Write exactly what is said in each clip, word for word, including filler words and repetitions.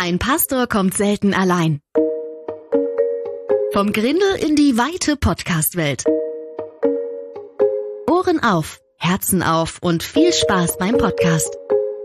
Ein Pastor kommt selten allein. Vom Grindel in die weite Podcast-Welt. Ohren auf, Herzen auf und viel Spaß beim Podcast.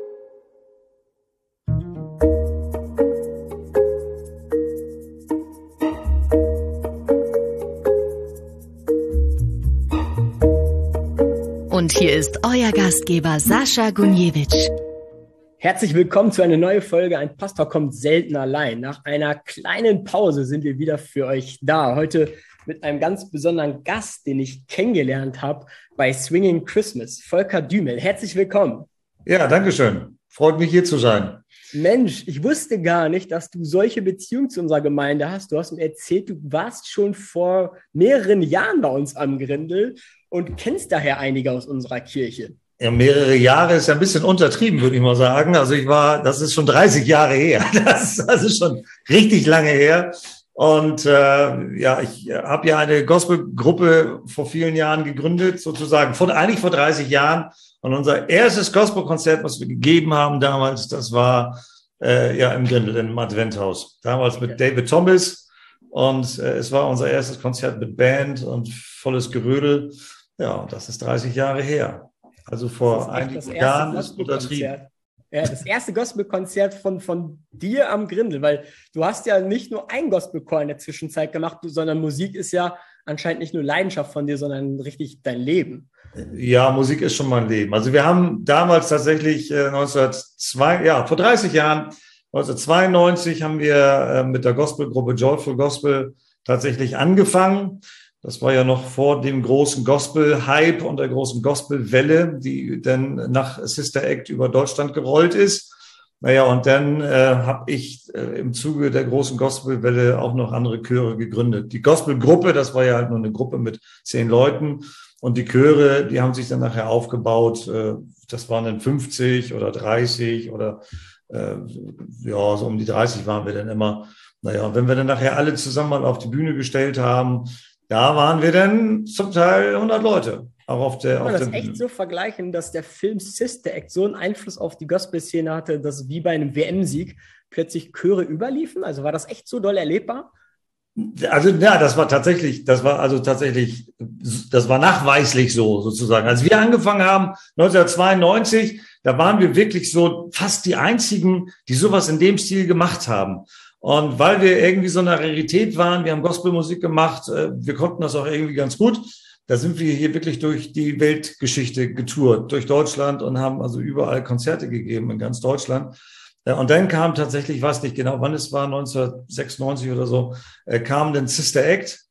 Und hier ist euer Gastgeber Sascha Gunjewitsch. Herzlich willkommen zu einer neuen Folge Ein Pastor kommt selten allein. Nach einer kleinen Pause sind wir wieder für euch da. Heute mit einem ganz besonderen Gast, den ich kennengelernt habe bei Swinging Christmas, Volker Dümel. Herzlich willkommen. Ja, danke schön. Freut mich, hier zu sein. Mensch, ich wusste gar nicht, dass du solche Beziehungen zu unserer Gemeinde hast. Du hast mir erzählt, du warst schon vor mehreren Jahren bei uns am Grindel und kennst daher einige aus unserer Kirche. Ja, mehrere Jahre ist ja ein bisschen untertrieben, würde ich mal sagen. Also ich war, das ist schon dreißig Jahre her. Das, das ist schon richtig lange her. Und äh, ja, ich habe ja eine Gospelgruppe vor vielen Jahren gegründet, sozusagen, von, eigentlich vor dreißig Jahren. Und unser erstes Gospelkonzert, was wir gegeben haben damals, das war äh, ja im Grindel, im Adventhaus. Damals mit David Thomas. Und äh, es war unser erstes Konzert mit Band und volles Gerödel. Ja, das ist dreißig Jahre her. Also vor einigen Jahren ist untertrieben. Ja, das erste Gospelkonzert von, von dir am Grindel, weil du hast ja nicht nur ein Gospelchor in der Zwischenzeit gemacht, sondern Musik ist ja anscheinend nicht nur Leidenschaft von dir, sondern richtig dein Leben. Ja, Musik ist schon mein Leben. Also wir haben damals tatsächlich äh, neunzehnhundertzwei, ja, vor dreißig Jahren, neunzehnhundertzweiundneunzig haben wir äh, mit der Gospelgruppe Joyful Gospel tatsächlich angefangen. Das war ja noch vor dem großen Gospel-Hype und der großen Gospel-Welle, die dann nach Sister Act über Deutschland gerollt ist. Naja, und dann äh, habe ich äh, im Zuge der großen Gospel-Welle auch noch andere Chöre gegründet. Die Gospel-Gruppe, das war ja halt nur eine Gruppe mit zehn Leuten. Und die Chöre, die haben sich dann nachher aufgebaut. Äh, das waren dann fünfzig oder dreißig oder äh, ja, so um die dreißig waren wir dann immer. Naja, und wenn wir dann nachher alle zusammen mal auf die Bühne gestellt haben, da waren wir dann zum Teil hundert Leute. Auch auf der, Kann man auf das der echt Bühne. so vergleichen, dass der Film Sister Act so einen Einfluss auf die Gospel-Szene hatte, dass wie bei einem W M-Sieg plötzlich Chöre überliefen? Also war das echt so doll erlebbar? Also ja, das war tatsächlich, das war also tatsächlich, das war nachweislich so sozusagen. Als wir angefangen haben, neunzehnhundertzweiundneunzig, da waren wir wirklich so fast die einzigen, die sowas in dem Stil gemacht haben. Und weil wir irgendwie so eine Rarität waren, wir haben Gospelmusik gemacht, wir konnten das auch irgendwie ganz gut. Da sind wir hier wirklich durch die Weltgeschichte getourt, durch Deutschland und haben also überall Konzerte gegeben in ganz Deutschland. Und dann kam tatsächlich, ich weiß nicht genau, wann es war, neunzehnhundertsechsundneunzig oder so, kam dann Sister Act.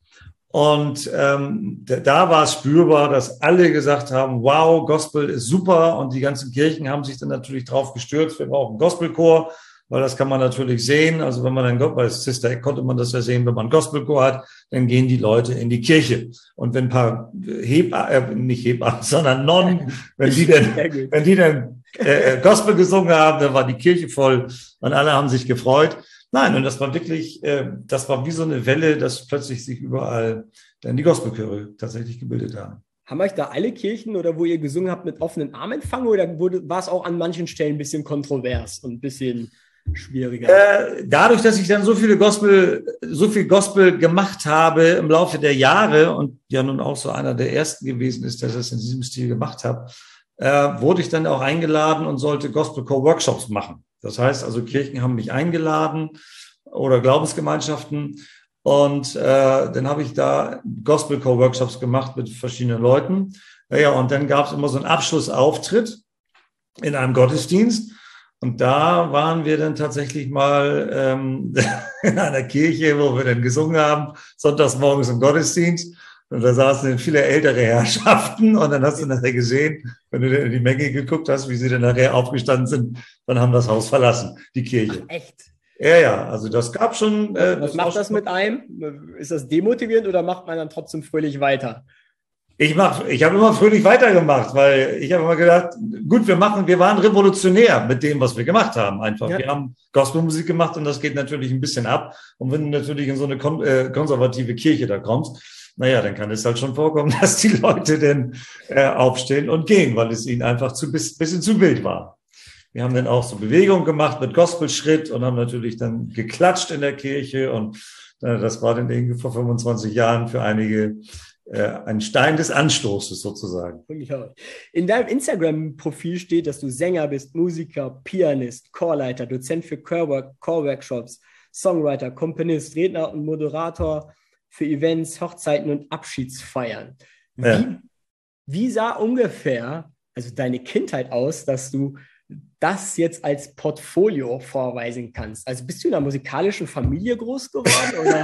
Und ähm, da war es spürbar, dass alle gesagt haben, wow, Gospel ist super. Und die ganzen Kirchen haben sich dann natürlich drauf gestürzt, wir brauchen Gospelchor. Weil das kann man natürlich sehen. Also wenn man dann, bei Sister Act konnte man das ja sehen, wenn man Gospelchor hat, dann gehen die Leute in die Kirche. Und wenn ein paar Hebammen, äh, nicht Hebammen, sondern Nonnen, wenn die dann, wenn die dann äh, Gospel gesungen haben, dann war die Kirche voll und alle haben sich gefreut. Nein, und das war wirklich, äh, das war wie so eine Welle, dass plötzlich sich überall dann die Gospelchöre tatsächlich gebildet haben. Haben euch da alle Kirchen oder wo ihr gesungen habt mit offenen Armen empfangen oder wurde, war es auch an manchen Stellen ein bisschen kontrovers und ein bisschen schwieriger? Äh, dadurch, dass ich dann so viele Gospel, so viel Gospel gemacht habe im Laufe der Jahre und ja nun auch so einer der ersten gewesen ist, der das in diesem Stil gemacht hat, äh, wurde ich dann auch eingeladen und sollte Gospelchor-Workshops machen. Das heißt also, Kirchen haben mich eingeladen oder Glaubensgemeinschaften und äh, dann habe ich da Gospelchor-Workshops gemacht mit verschiedenen Leuten. Ja, und dann gab es immer so einen Abschlussauftritt in einem Gottesdienst. Und da waren wir dann tatsächlich mal ähm, in einer Kirche, wo wir dann gesungen haben, sonntags morgens im Gottesdienst. Und da saßen dann viele ältere Herrschaften. Und dann hast du nachher gesehen, wenn du dann in die Menge geguckt hast, wie sie dann nachher aufgestanden sind, dann haben das Haus verlassen, die Kirche. Ach, echt? Ja, ja, also das gab schon. Äh, Was das macht das mit einem? Ist das demotivierend oder macht man dann trotzdem fröhlich weiter? Ich mach, ich habe immer fröhlich weitergemacht, weil ich habe immer gedacht, gut, wir machen, wir waren revolutionär mit dem, was wir gemacht haben. Einfach, ja. Wir haben Gospelmusik gemacht und das geht natürlich ein bisschen ab. Und wenn du natürlich in so eine kon äh, konservative Kirche da kommst, naja, dann kann es halt schon vorkommen, dass die Leute dann äh, aufstehen und gehen, weil es ihnen einfach zu bis, bisschen zu wild war. Wir haben dann auch so Bewegungen gemacht mit Gospelschritt und haben natürlich dann geklatscht in der Kirche. Und äh, das war dann irgendwie vor fünfundzwanzig Jahren für einige äh, ein Stein des Anstoßes sozusagen. In deinem Instagram-Profil steht, dass du Sänger bist, Musiker, Pianist, Chorleiter, Dozent für Chorwork, Chorworkshops, Songwriter, Komponist, Redner und Moderator für Events, Hochzeiten und Abschiedsfeiern. Wie, Ja. wie sah ungefähr also deine Kindheit aus, dass du das jetzt als Portfolio vorweisen kannst? Also bist du in einer musikalischen Familie groß geworden? Oder?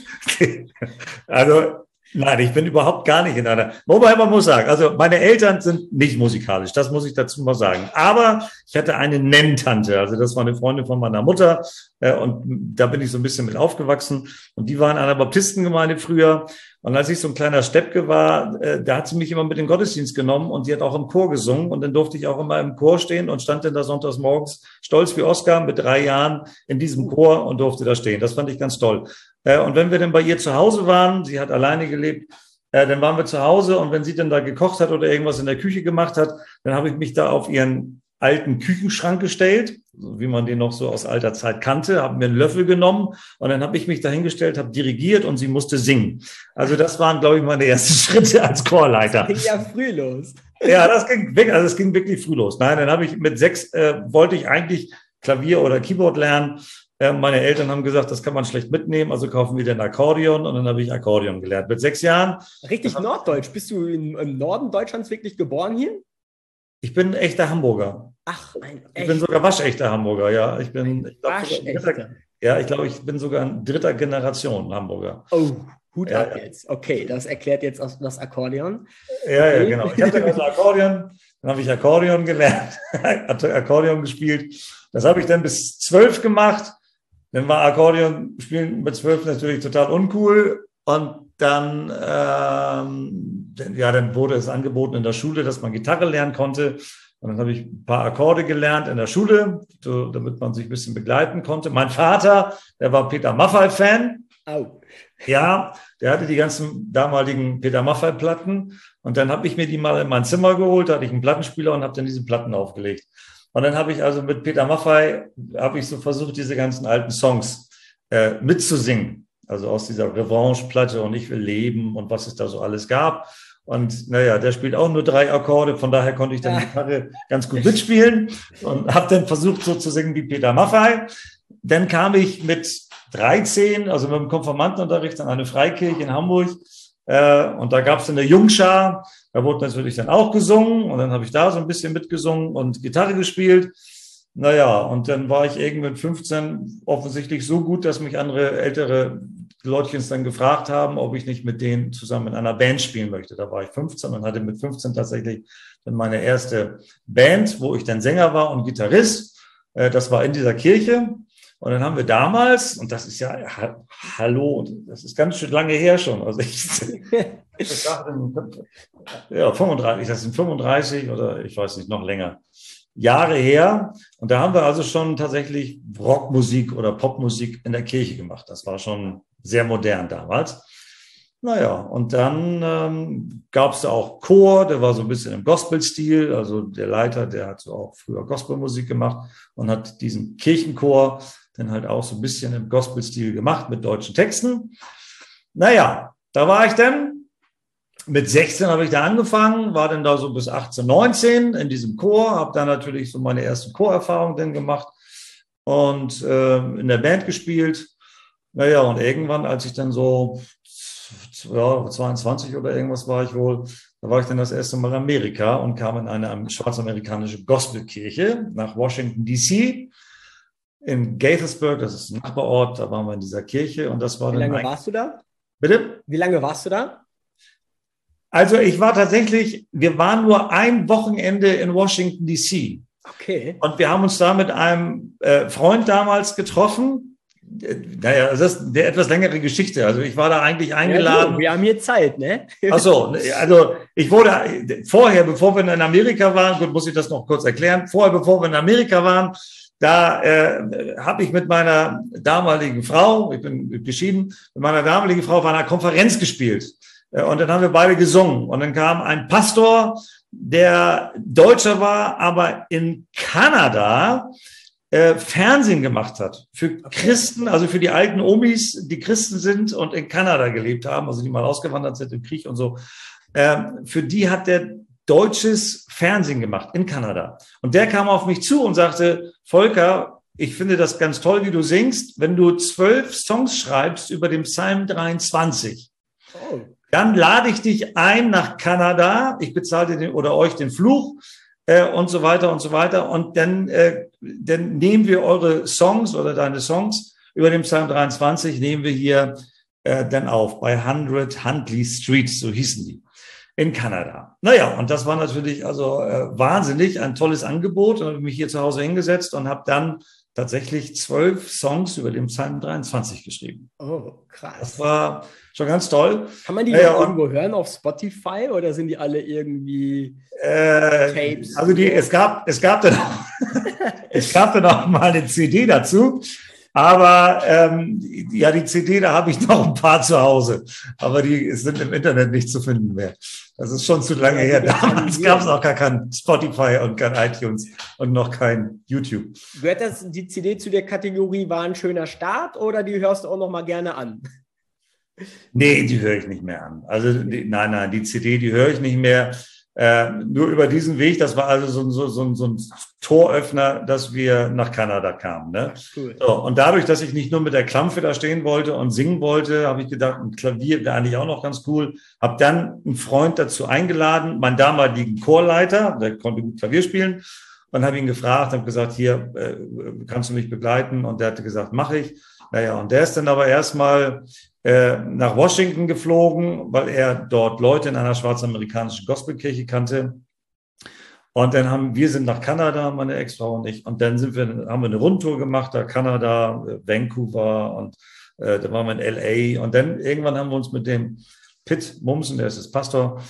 Also, nein, ich bin überhaupt gar nicht in einer. Wobei man muss sagen, also meine Eltern sind nicht musikalisch, das muss ich dazu mal sagen. Aber ich hatte eine Nenntante, also das war eine Freundin von meiner Mutter äh, und da bin ich so ein bisschen mit aufgewachsen. Und die war in einer Baptistengemeinde früher. Und als ich so ein kleiner Steppke war, äh, da hat sie mich immer mit in den Gottesdienst genommen und die hat auch im Chor gesungen. Und dann durfte ich auch immer im Chor stehen und stand dann da sonntags morgens stolz wie Oscar mit drei Jahren in diesem Chor und durfte da stehen. Das fand ich ganz toll. Äh, und wenn wir dann bei ihr zu Hause waren, sie hat alleine gelebt, äh, dann waren wir zu Hause und wenn sie dann da gekocht hat oder irgendwas in der Küche gemacht hat, dann habe ich mich da auf ihren alten Küchenschrank gestellt, wie man den noch so aus alter Zeit kannte, habe mir einen Löffel genommen und dann habe ich mich dahingestellt, habe dirigiert und sie musste singen. Also das waren, glaube ich, meine ersten Schritte als Chorleiter. Das ging ja früh los. Ja, das ging wirklich, also es ging wirklich früh los. Nein, dann habe ich mit sechs, äh, wollte ich eigentlich Klavier oder Keyboard lernen. Äh, meine Eltern haben gesagt, das kann man schlecht mitnehmen, also kaufen wir den Akkordeon und dann habe ich Akkordeon gelernt. Mit sechs Jahren. Richtig norddeutsch. Bist du in, im Norden Deutschlands wirklich geboren hier? Ich bin ein echter Hamburger. Ach, ein Ich bin sogar waschechter Hamburger, ja. Ich bin, ich glaub, waschechter. Ja, ich glaube, ich bin sogar in dritter Generation Hamburger. Oh, Hut ja, ab ja. jetzt. Okay, das erklärt jetzt auch das Akkordeon. Ja, okay. Ja, genau. Ich hatte also Akkordeon, dann habe ich Akkordeon gelernt, Akkordeon gespielt. Das habe ich dann bis zwölf gemacht. Dann war Akkordeon spielen mit zwölf natürlich total uncool. Und dann, ähm, ja, dann wurde es angeboten in der Schule, dass man Gitarre lernen konnte. Und dann habe ich ein paar Akkorde gelernt in der Schule, so, damit man sich ein bisschen begleiten konnte. Mein Vater, der war Peter Maffay-Fan. Au. Ja, der hatte die ganzen damaligen Peter Maffay-Platten. Und dann habe ich mir die mal in mein Zimmer geholt, da hatte ich einen Plattenspieler und habe dann diese Platten aufgelegt. Und dann habe ich also mit Peter Maffay, habe ich so versucht, diese ganzen alten Songs äh, mitzusingen. Also aus dieser Revanche-Platte und Ich will leben und was es da so alles gab. Und naja, der spielt auch nur drei Akkorde, von daher konnte ich dann die Gitarre ganz gut mitspielen und habe dann versucht, so zu singen wie Peter Maffay. Dann kam ich mit dreizehn, also mit dem Konfirmandenunterricht an eine Freikirche in Hamburg. Äh, und da gab es eine Jungschar, da wurde natürlich dann auch gesungen und dann habe ich da so ein bisschen mitgesungen und Gitarre gespielt. Naja, und dann war ich irgendwann fünfzehn offensichtlich so gut, dass mich andere ältere Leutchens dann gefragt haben, ob ich nicht mit denen zusammen in einer Band spielen möchte. Da war ich fünfzehn und hatte mit fünfzehn tatsächlich dann meine erste Band, wo ich dann Sänger war und Gitarrist. Das war in dieser Kirche. Und dann haben wir damals, und das ist ja, ha, hallo, das ist ganz schön lange her schon. Also ich, ich dachte, ja, fünfunddreißig, das sind fünfunddreißig oder ich weiß nicht, noch länger. Jahre her. Und da haben wir also schon tatsächlich Rockmusik oder Popmusik in der Kirche gemacht. Das war schon sehr modern damals. Naja, und dann ähm, gab es da auch Chor, der war so ein bisschen im Gospel-Stil. Also der Leiter, der hat so auch früher Gospelmusik gemacht und hat diesen Kirchenchor dann halt auch so ein bisschen im Gospel-Stil gemacht mit deutschen Texten. Naja, da war ich dann. Mit sechzehn habe ich da angefangen, war dann da so bis achtzehn, neunzehn in diesem Chor, habe da natürlich so meine ersten Chorerfahrungen dann gemacht und äh, in der Band gespielt. Naja, und irgendwann, als ich dann so ja, zweiundzwanzig oder irgendwas war ich wohl, da war ich dann das erste Mal in Amerika und kam in eine schwarzamerikanische Gospelkirche nach Washington, D C in Gaithersburg, das ist ein Nachbarort, da waren wir in dieser Kirche und das war Wie dann. Wie lange warst du da? Bitte? Wie lange warst du da? Also ich war tatsächlich, wir waren nur ein Wochenende in Washington, D C. Okay. Und wir haben uns da mit einem äh, Freund damals getroffen. Äh, naja, das ist eine etwas längere Geschichte. Also ich war da eigentlich eingeladen. Ja, wir haben hier Zeit, ne? Ach so, also ich wurde vorher, bevor wir in Amerika waren, gut, muss ich das noch kurz erklären, vorher, bevor wir in Amerika waren, da äh, habe ich mit meiner damaligen Frau, ich bin geschieden, mit meiner damaligen Frau auf einer Konferenz gespielt. Und dann haben wir beide gesungen. Und dann kam ein Pastor der Deutscher war, aber in Kanada äh, Fernsehen gemacht hat. Für Christen, also für die alten Omis, die Christen sind und in Kanada gelebt haben, also die mal ausgewandert sind im Krieg und so. Ähm, für die hat der deutsches Fernsehen gemacht in Kanada. Und der kam auf mich zu und sagte, Volker, ich finde das ganz toll, wie du singst. Wenn du zwölf Songs schreibst über den Psalm dreiundzwanzig, oh. dann lade ich dich ein nach Kanada. Ich bezahle dir den, oder euch den Fluch äh, und so weiter und so weiter. Und dann, äh, dann nehmen wir eure Songs oder deine Songs über den Psalm dreiundzwanzig, nehmen wir hier äh, dann auf bei hundert Huntley Street, so hießen die. In Kanada. Naja, und das war natürlich also äh, wahnsinnig, ein tolles Angebot. Und habe mich hier zu Hause hingesetzt und habe dann tatsächlich zwölf Songs über den Psalm dreiundzwanzig geschrieben. Oh, krass. Das war schon ganz toll. Kann man die naja, noch irgendwo hören auf Spotify oder sind die alle irgendwie äh, Tapes? Also die, es gab, es gab dann auch, es gab dann auch mal eine C D dazu. Aber ähm, ja, die C D, da habe ich noch ein paar zu Hause. Aber die sind im Internet nicht zu finden mehr. Das ist schon zu lange her. Damals gab es auch gar kein Spotify und kein iTunes und noch kein YouTube. Gehört das die C D zu der Kategorie war ein schöner Start oder die hörst du auch noch mal gerne an? Nee, die höre ich nicht mehr an. Also die, nein, nein, die C D, die höre ich nicht mehr. Äh, nur über diesen Weg, das war also so, so, so, so ein Toröffner, dass wir nach Kanada kamen. Ne? Cool. So, und dadurch, dass ich nicht nur mit der Klampfe da stehen wollte und singen wollte, habe ich gedacht, ein Klavier wäre eigentlich auch noch ganz cool. Habe dann einen Freund dazu eingeladen, meinen damaligen Chorleiter, der konnte gut Klavier spielen, und habe ihn gefragt, habe gesagt, hier, äh, kannst du mich begleiten? Und der hatte gesagt, mache ich. Naja, und der ist dann aber erstmal äh, nach Washington geflogen, weil er dort Leute in einer schwarzamerikanischen Gospelkirche kannte. Und dann haben wir sind nach Kanada, meine Ex-Frau und ich, und dann sind wir, haben wir eine Rundtour gemacht, da Kanada, Vancouver und äh, da waren wir in L A. Und dann irgendwann haben wir uns mit dem Pitt Mumsen, der ist das Pastor,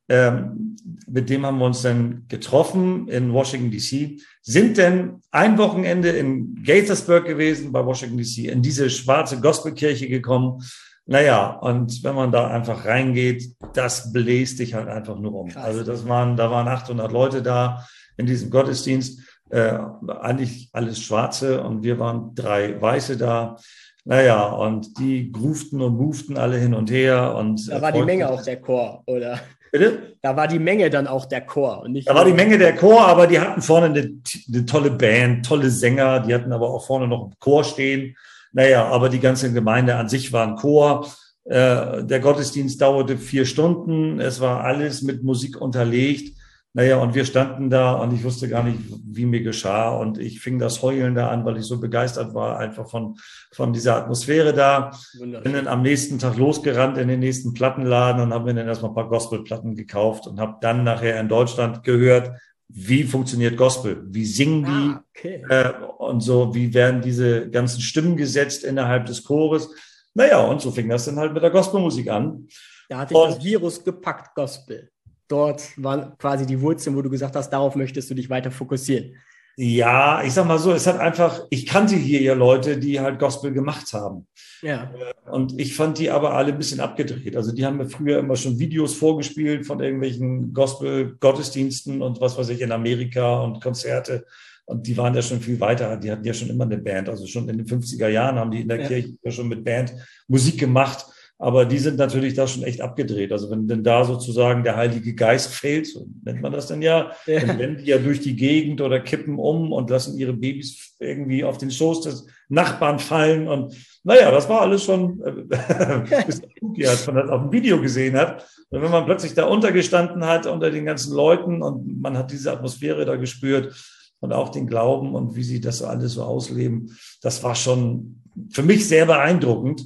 ähm, mit dem haben wir uns dann getroffen in Washington D C, sind dann ein Wochenende in Gaithersburg gewesen, bei Washington D C, in diese schwarze Gospelkirche gekommen. Naja, und wenn man da einfach reingeht, das bläst dich halt einfach nur um. Krass. Also das waren, da waren achthundert Leute da in diesem Gottesdienst, äh, eigentlich alles Schwarze und wir waren drei Weiße da. Naja, und die groovten und movten alle hin und her. Und da war die Menge auch der Chor, oder? Bitte? Da war die Menge dann auch der Chor. Und nicht da war die Menge der Chor, aber die hatten vorne eine, eine tolle Band, tolle Sänger, die hatten aber auch vorne noch einen Chor stehen. Naja, aber die ganze Gemeinde an sich war ein Chor. Äh, der Gottesdienst dauerte vier Stunden. Es war alles mit Musik unterlegt. Naja, und wir standen da und ich wusste gar nicht, wie mir geschah. Und ich fing das Heulen da an, weil ich so begeistert war, einfach von, von dieser Atmosphäre da. Bin dann am nächsten Tag losgerannt in den nächsten Plattenladen und habe mir dann erstmal ein paar Gospelplatten gekauft und habe dann nachher in Deutschland gehört, wie funktioniert Gospel? Wie singen die? Ah, okay. äh, und so, wie werden diese ganzen Stimmen gesetzt innerhalb des Chores? Naja, und so fing das dann halt mit der Gospelmusik an. Da hatte ich und, das Virus gepackt, Gospel. Dort waren quasi die Wurzeln, wo du gesagt hast, darauf möchtest du dich weiter fokussieren. Ja, ich sag mal so, es hat einfach, ich kannte hier ja Leute, die halt Gospel gemacht haben. Ja. Und ich fand die aber alle ein bisschen abgedreht. Also die haben mir früher immer schon Videos vorgespielt von irgendwelchen Gospel-Gottesdiensten und was weiß ich in Amerika und Konzerte. Und die waren ja schon viel weiter. Die hatten ja schon immer eine Band. Also schon in den fünfziger Jahren haben die in der ja. Kirche ja schon mit Band Musik gemacht. Aber die sind natürlich da schon echt abgedreht. Also wenn denn da sozusagen der Heilige Geist fehlt, so nennt man das dann ja, ja. dann rennen die ja durch die Gegend oder kippen um und lassen ihre Babys irgendwie auf den Schoß des Nachbarn fallen. Und naja, das war alles schon äh, bisschen spooky, als man das auf dem Video gesehen hat. Und wenn man plötzlich da untergestanden hat unter den ganzen Leuten und man hat diese Atmosphäre da gespürt und auch den Glauben und wie sie das alles so ausleben, das war schon für mich sehr beeindruckend.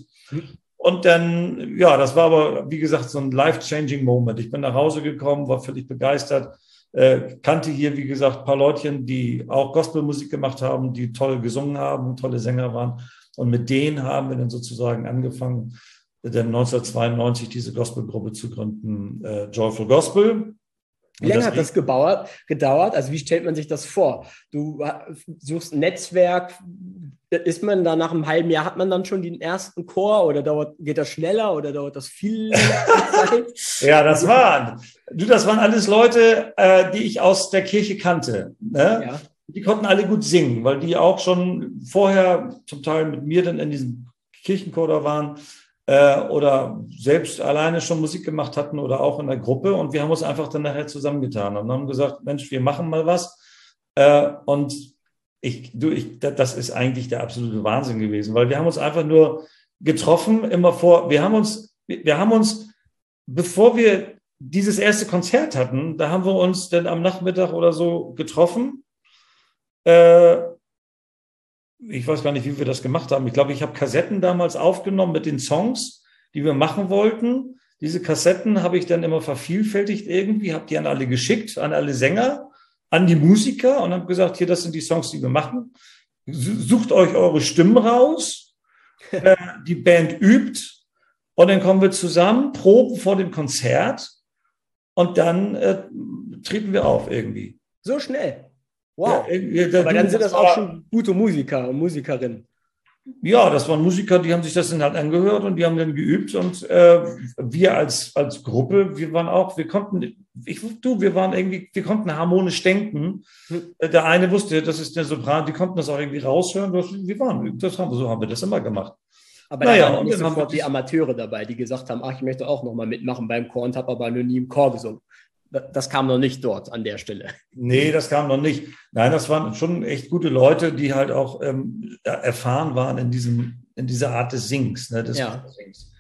Und dann, ja, das war aber, wie gesagt, so ein life-changing Moment. Ich bin nach Hause gekommen, war völlig begeistert, äh, kannte hier, wie gesagt, ein paar Leutchen, die auch Gospelmusik gemacht haben, die toll gesungen haben, tolle Sänger waren. Und mit denen haben wir dann sozusagen angefangen, dann neunzehnhundertzweiundneunzig diese Gospelgruppe zu gründen, äh, Joyful Gospel. Wie lange hat das gedauert, gedauert? Also wie stellt man sich das vor? Du suchst ein Netzwerk, ist man da nach einem halben Jahr, hat man dann schon den ersten Chor oder dauert, geht das schneller oder dauert das viel Zeit? Ja, das waren, du, das waren alles Leute, äh, die ich aus der Kirche kannte. Ne? Ja. Die konnten alle gut singen, weil die auch schon vorher zum Teil mit mir dann in diesem Kirchenchor da waren äh, oder selbst alleine schon Musik gemacht hatten oder auch in der Gruppe. Und wir haben uns einfach dann nachher zusammengetan und haben gesagt, Mensch, wir machen mal was. Äh, und Ich, du, ich, das ist eigentlich der absolute Wahnsinn gewesen, weil wir haben uns einfach nur getroffen, immer vor, wir haben uns, wir haben uns, bevor wir dieses erste Konzert hatten, da haben wir uns dann am Nachmittag oder so getroffen. Äh, ich weiß gar nicht, wie wir das gemacht haben. Ich glaube, ich habe Kassetten damals aufgenommen mit den Songs, die wir machen wollten. Diese Kassetten habe ich dann immer vervielfältigt irgendwie, habe die an alle geschickt, an alle Sänger, an die Musiker und habe gesagt, hier, das sind die Songs, die wir machen. Sucht euch eure Stimmen raus, äh, die Band übt und dann kommen wir zusammen, proben vor dem Konzert und dann äh, treten wir auf irgendwie. So schnell? Wow. Ja, da, aber dann sind das auch schon gute Musiker und Musikerinnen. Ja, das waren Musiker, die haben sich das dann halt angehört und die haben dann geübt und äh, wir als, als Gruppe, wir waren auch, wir konnten, ich, du, wir waren irgendwie, wir konnten harmonisch denken. Der eine wusste, das ist der Sopran, die konnten das auch irgendwie raushören. Das, wir waren, das haben, so haben wir das immer gemacht. Aber naja, da waren nicht sofort die Amateure dabei, die gesagt haben, ach, ich möchte auch nochmal mitmachen beim Chor und habe aber nur nie im Chor gesungen. Das kam noch nicht dort an der Stelle. Nee, das kam noch nicht. Nein, das waren schon echt gute Leute, die halt auch ähm, erfahren waren in diesem, in dieser Art des Sings, ne, des ja. Sings.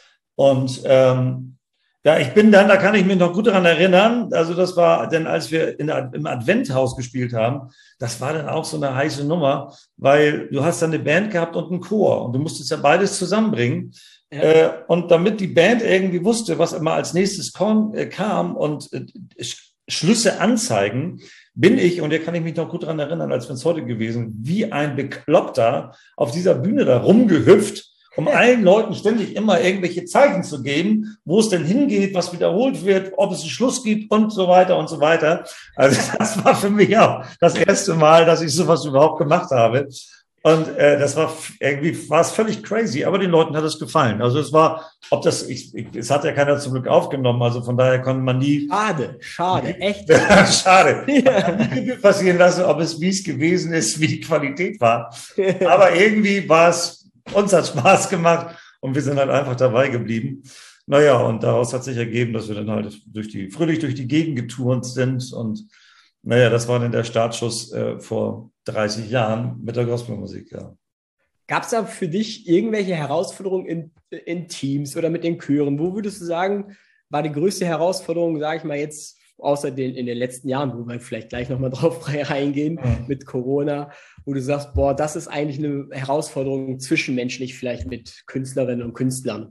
Und ähm, ja, ich bin dann, da kann ich mich noch gut daran erinnern, also das war dann, als wir in der, im Adventhaus gespielt haben, das war dann auch so eine heiße Nummer, weil du hast dann eine Band gehabt und einen Chor und du musstest ja beides zusammenbringen. Ja. Äh, und damit die Band irgendwie wusste, was immer als nächstes kam, äh, kam und äh, Sch- Schlüsse anzeigen, bin ich, und da kann ich mich noch gut daran erinnern, als wenn es heute gewesen, wie ein Bekloppter auf dieser Bühne da rumgehüpft, um allen Leuten ständig immer irgendwelche Zeichen zu geben, wo es denn hingeht, was wiederholt wird, ob es einen Schluss gibt und so weiter und so weiter. Also das war für mich auch das erste Mal, dass ich sowas überhaupt gemacht habe. Und äh, das war irgendwie, war es völlig crazy, aber den Leuten hat es gefallen. Also es war, ob das, ich, ich, es hat ja keiner zum Glück aufgenommen, also von daher konnte man nie. Schade, schade, echt. Schade. Ja. Man kann nie passieren lassen, ob es wie es gewesen ist, wie die Qualität war. Aber irgendwie war es, uns hat Spaß gemacht und wir sind halt einfach dabei geblieben. Naja, und daraus hat sich ergeben, dass wir dann halt durch die, fröhlich durch die Gegend geturnt sind und naja, das war dann der Startschuss äh, vor dreißig Jahren mit der Gospelmusik, ja. Gab es da für dich irgendwelche Herausforderungen in, in Teams oder mit den Chören? Wo würdest du sagen, war die größte Herausforderung, sage ich mal jetzt, außer den, in den letzten Jahren, wo wir vielleicht gleich nochmal drauf reingehen, mhm. mit Corona, wo du sagst, boah, das ist eigentlich eine Herausforderung zwischenmenschlich vielleicht mit Künstlerinnen und Künstlern?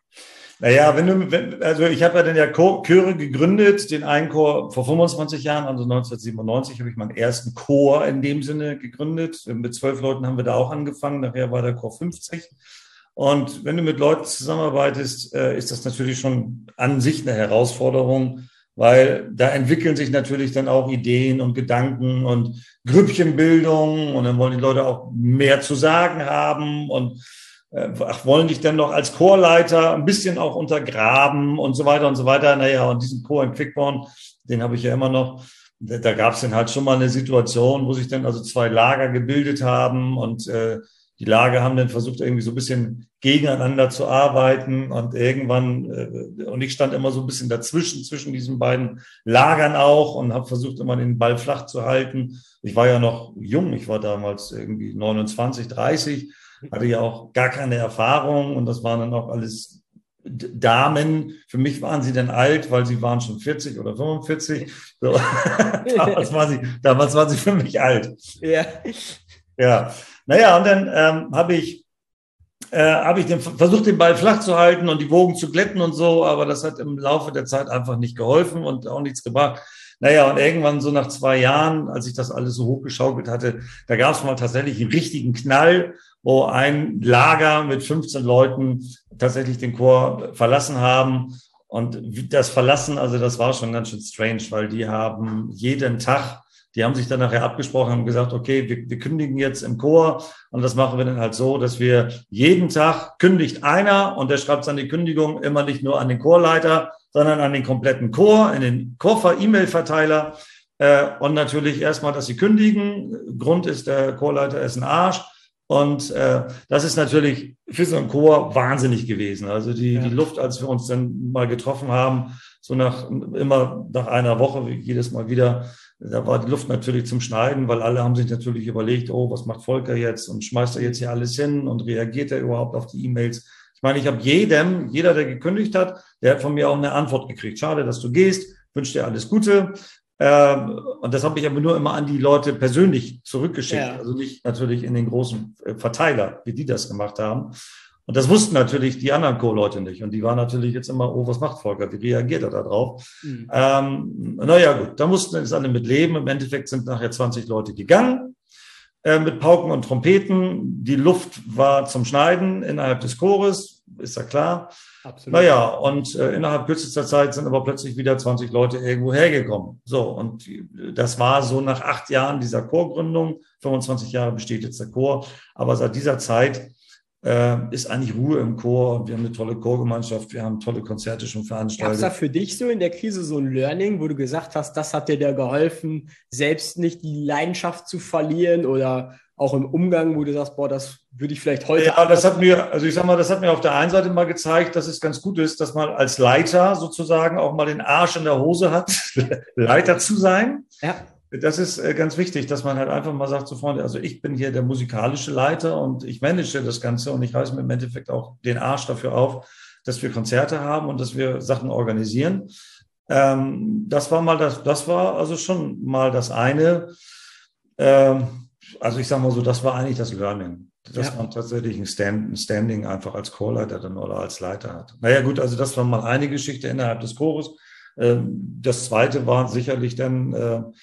Naja, wenn du, wenn, also ich habe ja dann ja Chöre gegründet, den einen Chor vor fünfundzwanzig Jahren, also neunzehnhundertsiebenundneunzig habe ich meinen ersten Chor in dem Sinne gegründet. Mit zwölf Leuten haben wir da auch angefangen, nachher war der Chor fünfzig. Und wenn du mit Leuten zusammenarbeitest, ist das natürlich schon an sich eine Herausforderung, weil da entwickeln sich natürlich dann auch Ideen und Gedanken und Grüppchenbildung und dann wollen die Leute auch mehr zu sagen haben und Ach, wollen dich denn noch als Chorleiter ein bisschen auch untergraben und so weiter und so weiter. Naja, und diesen Chor in Quickborn, den habe ich ja immer noch. Da, da gab es dann halt schon mal eine Situation, wo sich dann also zwei Lager gebildet haben und äh, die Lager haben dann versucht, irgendwie so ein bisschen gegeneinander zu arbeiten und irgendwann, äh, und ich stand immer so ein bisschen dazwischen, zwischen diesen beiden Lagern auch und habe versucht, immer den Ball flach zu halten. Ich war ja noch jung, ich war damals irgendwie neunundzwanzig, dreißig. Hatte ja auch gar keine Erfahrung und das waren dann auch alles Damen. Für mich waren sie dann alt, weil sie waren schon vierzig oder fünfundvierzig. So. damals, waren sie, damals waren sie für mich alt. Ja. Ja. Naja, und dann ähm, habe ich, äh, hab ich den, versucht, den Ball flach zu halten und die Wogen zu glätten und so, aber das hat im Laufe der Zeit einfach nicht geholfen und auch nichts gebracht. Naja, und irgendwann so nach zwei Jahren, als ich das alles so hochgeschaukelt hatte, da gab es mal tatsächlich einen richtigen Knall, wo ein Lager mit fünfzehn Leuten tatsächlich den Chor verlassen haben. Und das Verlassen, also das war schon ganz schön strange, weil die haben jeden Tag Die haben sich dann nachher abgesprochen und gesagt, okay, wir, wir kündigen jetzt im Chor und das machen wir dann halt so, dass wir jeden Tag kündigt einer und der schreibt dann die Kündigung immer nicht nur an den Chorleiter, sondern an den kompletten Chor, in den Chor-E-Mail-Verteiler äh, und natürlich erstmal, dass sie kündigen. Grund ist, der Chorleiter ist ein Arsch. Und äh, das ist natürlich für so einen Chor wahnsinnig gewesen. Also die, ja. die Luft, als wir uns dann mal getroffen haben, so nach immer nach einer Woche, jedes Mal wieder, da war die Luft natürlich zum Schneiden, weil alle haben sich natürlich überlegt, oh, was macht Volker jetzt und schmeißt er jetzt hier alles hin und reagiert er überhaupt auf die E-Mails? Ich meine, ich habe jedem, jeder, der gekündigt hat, der hat von mir auch eine Antwort gekriegt. Schade, dass du gehst, wünsche dir alles Gute. Und das habe ich aber nur immer an die Leute persönlich zurückgeschickt, ja. Also nicht natürlich in den großen Verteiler, wie die das gemacht haben. Und das wussten natürlich die anderen Co-Leute nicht. Und die waren natürlich jetzt immer, oh, was macht Volker? Wie reagiert er da drauf? Mhm. Ähm, naja, gut, da mussten wir jetzt alle mit leben. Im Endeffekt sind nachher zwanzig Leute gegangen äh, mit Pauken und Trompeten. Die Luft war zum Schneiden innerhalb des Chores, ist ja klar. Absolut. Naja, und äh, innerhalb kürzester Zeit sind aber plötzlich wieder zwanzig Leute irgendwo hergekommen. So, und das war so nach acht Jahren dieser Chorgründung. fünfundzwanzig Jahre besteht jetzt der Chor. Aber seit dieser Zeit äh, ist eigentlich Ruhe im Chor. Und wir haben eine tolle Chorgemeinschaft. Wir haben tolle Konzerte schon veranstaltet. Gab es da für dich so in der Krise so ein Learning, wo du gesagt hast, das hat dir da geholfen, selbst nicht die Leidenschaft zu verlieren oder auch im Umgang, wo du sagst, boah, das würde ich vielleicht heute... Ja, das hat mir, also ich sag mal, das hat mir auf der einen Seite mal gezeigt, dass es ganz gut ist, dass man als Leiter sozusagen auch mal den Arsch in der Hose hat, Leiter zu sein. Ja. Das ist ganz wichtig, dass man halt einfach mal sagt, so Freunde, also ich bin hier der musikalische Leiter und ich manage das Ganze und ich reiße mir im Endeffekt auch den Arsch dafür auf, dass wir Konzerte haben und dass wir Sachen organisieren. Ähm, das war mal das, das war also schon mal das eine. Ähm, Also ich sage mal so, das war eigentlich das Learning, dass ja. man tatsächlich ein, Stand, ein Standing einfach als Chorleiter dann oder als Leiter hat. Naja gut, also das war mal eine Geschichte innerhalb des Chores. Das zweite war sicherlich dann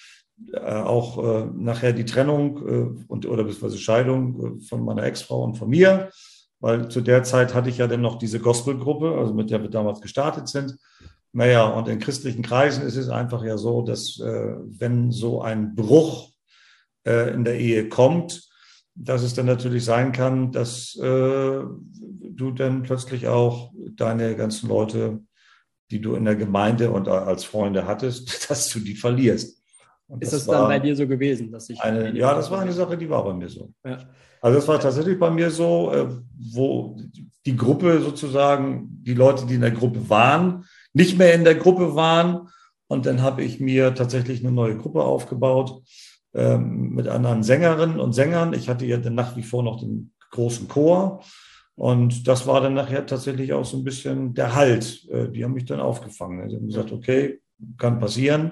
auch nachher die Trennung und oder beziehungsweise Scheidung von meiner Ex-Frau und von mir, weil zu der Zeit hatte ich ja dann noch diese Gospelgruppe, also mit der wir damals gestartet sind. Naja, und in christlichen Kreisen ist es einfach ja so, dass wenn so ein Bruch in der Ehe kommt, dass es dann natürlich sein kann, dass äh, du dann plötzlich auch deine ganzen Leute, die du in der Gemeinde und als Freunde hattest, dass du die verlierst. Und ist das, das dann bei dir so gewesen? Dass ich eine, ja, das war eine Sache, die war bei mir so. Ja. Also das war tatsächlich bei mir so, äh, wo die Gruppe sozusagen, die Leute, die in der Gruppe waren, nicht mehr in der Gruppe waren. Und dann habe ich mir tatsächlich eine neue Gruppe aufgebaut, mit anderen Sängerinnen und Sängern. Ich hatte ja dann nach wie vor noch den großen Chor und das war dann nachher tatsächlich auch so ein bisschen der Halt. Die haben mich dann aufgefangen. Die haben gesagt, okay, kann passieren,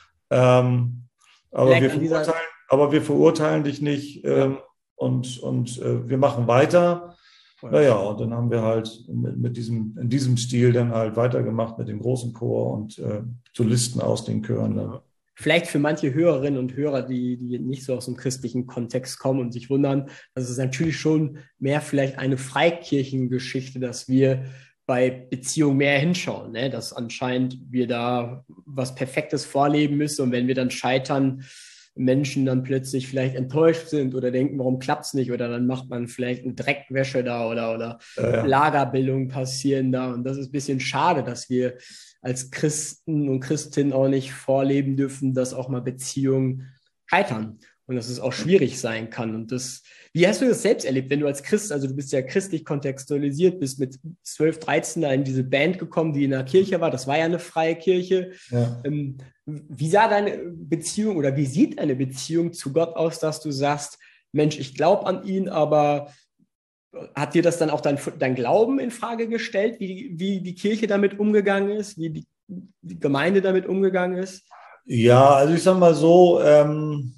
ähm, aber, wir verurteilen, aber wir verurteilen dich nicht ähm, und, und äh, wir machen weiter. Naja, und dann haben wir halt mit, mit diesem, in diesem Stil dann halt weitergemacht mit dem großen Chor und äh, Solisten aus den Chören. Ne? Vielleicht für manche Hörerinnen und Hörer, die, die nicht so aus dem christlichen Kontext kommen und sich wundern, das ist natürlich schon mehr vielleicht eine Freikirchengeschichte, dass wir bei Beziehungen mehr hinschauen, ne? Dass anscheinend wir da was Perfektes vorleben müssen und wenn wir dann scheitern, Menschen dann plötzlich vielleicht enttäuscht sind oder denken, warum klappt es nicht oder dann macht man vielleicht eine Dreckwäsche da oder, oder ja, ja. Lagerbildungen passieren da und das ist ein bisschen schade, dass wir als Christen und Christinnen auch nicht vorleben dürfen, dass auch mal Beziehungen scheitern und dass es auch schwierig sein kann. Und das, wie hast du das selbst erlebt, wenn du als Christ, also du bist ja christlich kontextualisiert, bist mit zwölf, dreizehn da in diese Band gekommen, die in der Kirche war, das war ja eine freie Kirche. Ja. Ähm, wie sah deine Beziehung oder wie sieht eine Beziehung zu Gott aus, dass du sagst, Mensch, ich glaube an ihn, aber hat dir das dann auch dein, dein Glauben in Frage gestellt, wie, wie die Kirche damit umgegangen ist, wie die, die Gemeinde damit umgegangen ist? Ja, also ich sag mal so, ähm,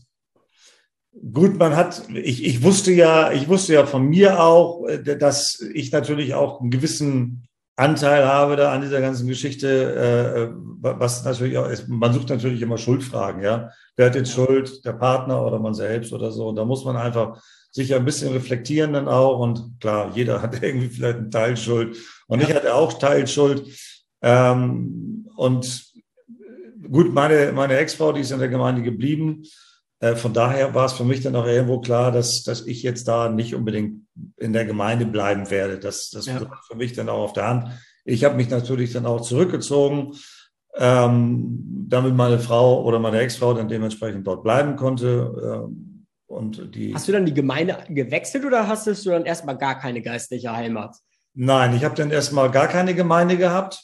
gut, man hat, ich, ich wusste ja, ich wusste ja von mir auch, dass ich natürlich auch einen gewissen Anteil habe da an dieser ganzen Geschichte, äh, was natürlich auch ist, man sucht natürlich immer Schuldfragen, ja. Wer hat jetzt Schuld, der Partner oder man selbst oder so? Und da muss man einfach sich ein bisschen reflektieren dann auch. Und klar, jeder hat irgendwie vielleicht einen Teil Schuld. Und ja. Ich hatte auch Teilschuld. Ähm, und gut, meine, meine Ex-Frau, die ist in der Gemeinde geblieben. Von daher war es für mich dann auch irgendwo klar, dass, dass ich jetzt da nicht unbedingt in der Gemeinde bleiben werde. Das, das ja. war für mich dann auch auf der Hand. Ich habe mich natürlich dann auch zurückgezogen, ähm, damit meine Frau oder meine Ex-Frau dann dementsprechend dort bleiben konnte. Ähm, und die hast du dann die Gemeinde gewechselt oder hast du dann erstmal gar keine geistliche Heimat? Nein, ich habe dann erstmal gar keine Gemeinde gehabt.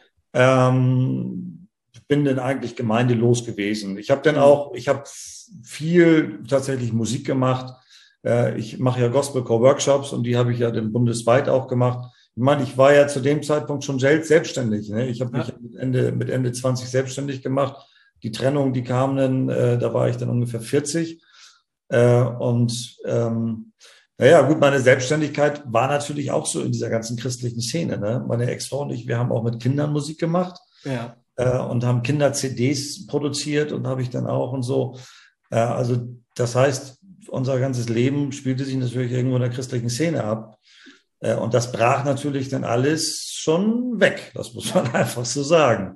Ähm, ich bin dann eigentlich gemeindelos gewesen. Ich habe dann auch, ich habe viel tatsächlich Musik gemacht. Äh, ich mache ja Gospelcore-Workshops und die habe ich ja dann bundesweit auch gemacht. Ich meine, ich war ja zu dem Zeitpunkt schon selbstständig. Ne? Ich habe mich ja. mit, Ende, mit Ende zwanzig selbstständig gemacht. Die Trennung, die kam dann, äh, da war ich dann ungefähr vierzig. Äh, und ähm, naja, gut, meine Selbstständigkeit war natürlich auch so in dieser ganzen christlichen Szene. Ne? Meine Ex-Frau und ich, wir haben auch mit Kindern Musik gemacht ja. äh, und haben Kinder-C Ds produziert und habe ich dann auch und so. Äh, also das heißt, unser ganzes Leben spielte sich natürlich irgendwo in der christlichen Szene ab. Äh, und das brach natürlich dann alles schon weg. Das muss man einfach so sagen.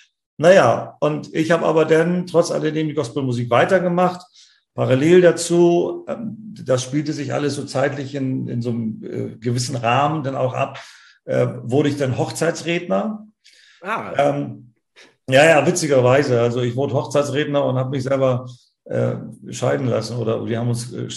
Naja, und ich habe aber dann trotz alledem die Gospelmusik weitergemacht. Parallel dazu, das spielte sich alles so zeitlich in, in so einem äh, gewissen Rahmen dann auch ab, äh, wurde ich dann Hochzeitsredner. Ah. Ähm, ja, ja, witzigerweise. Also ich wurde Hochzeitsredner und habe mich selber äh, scheiden lassen oder wir haben uns äh,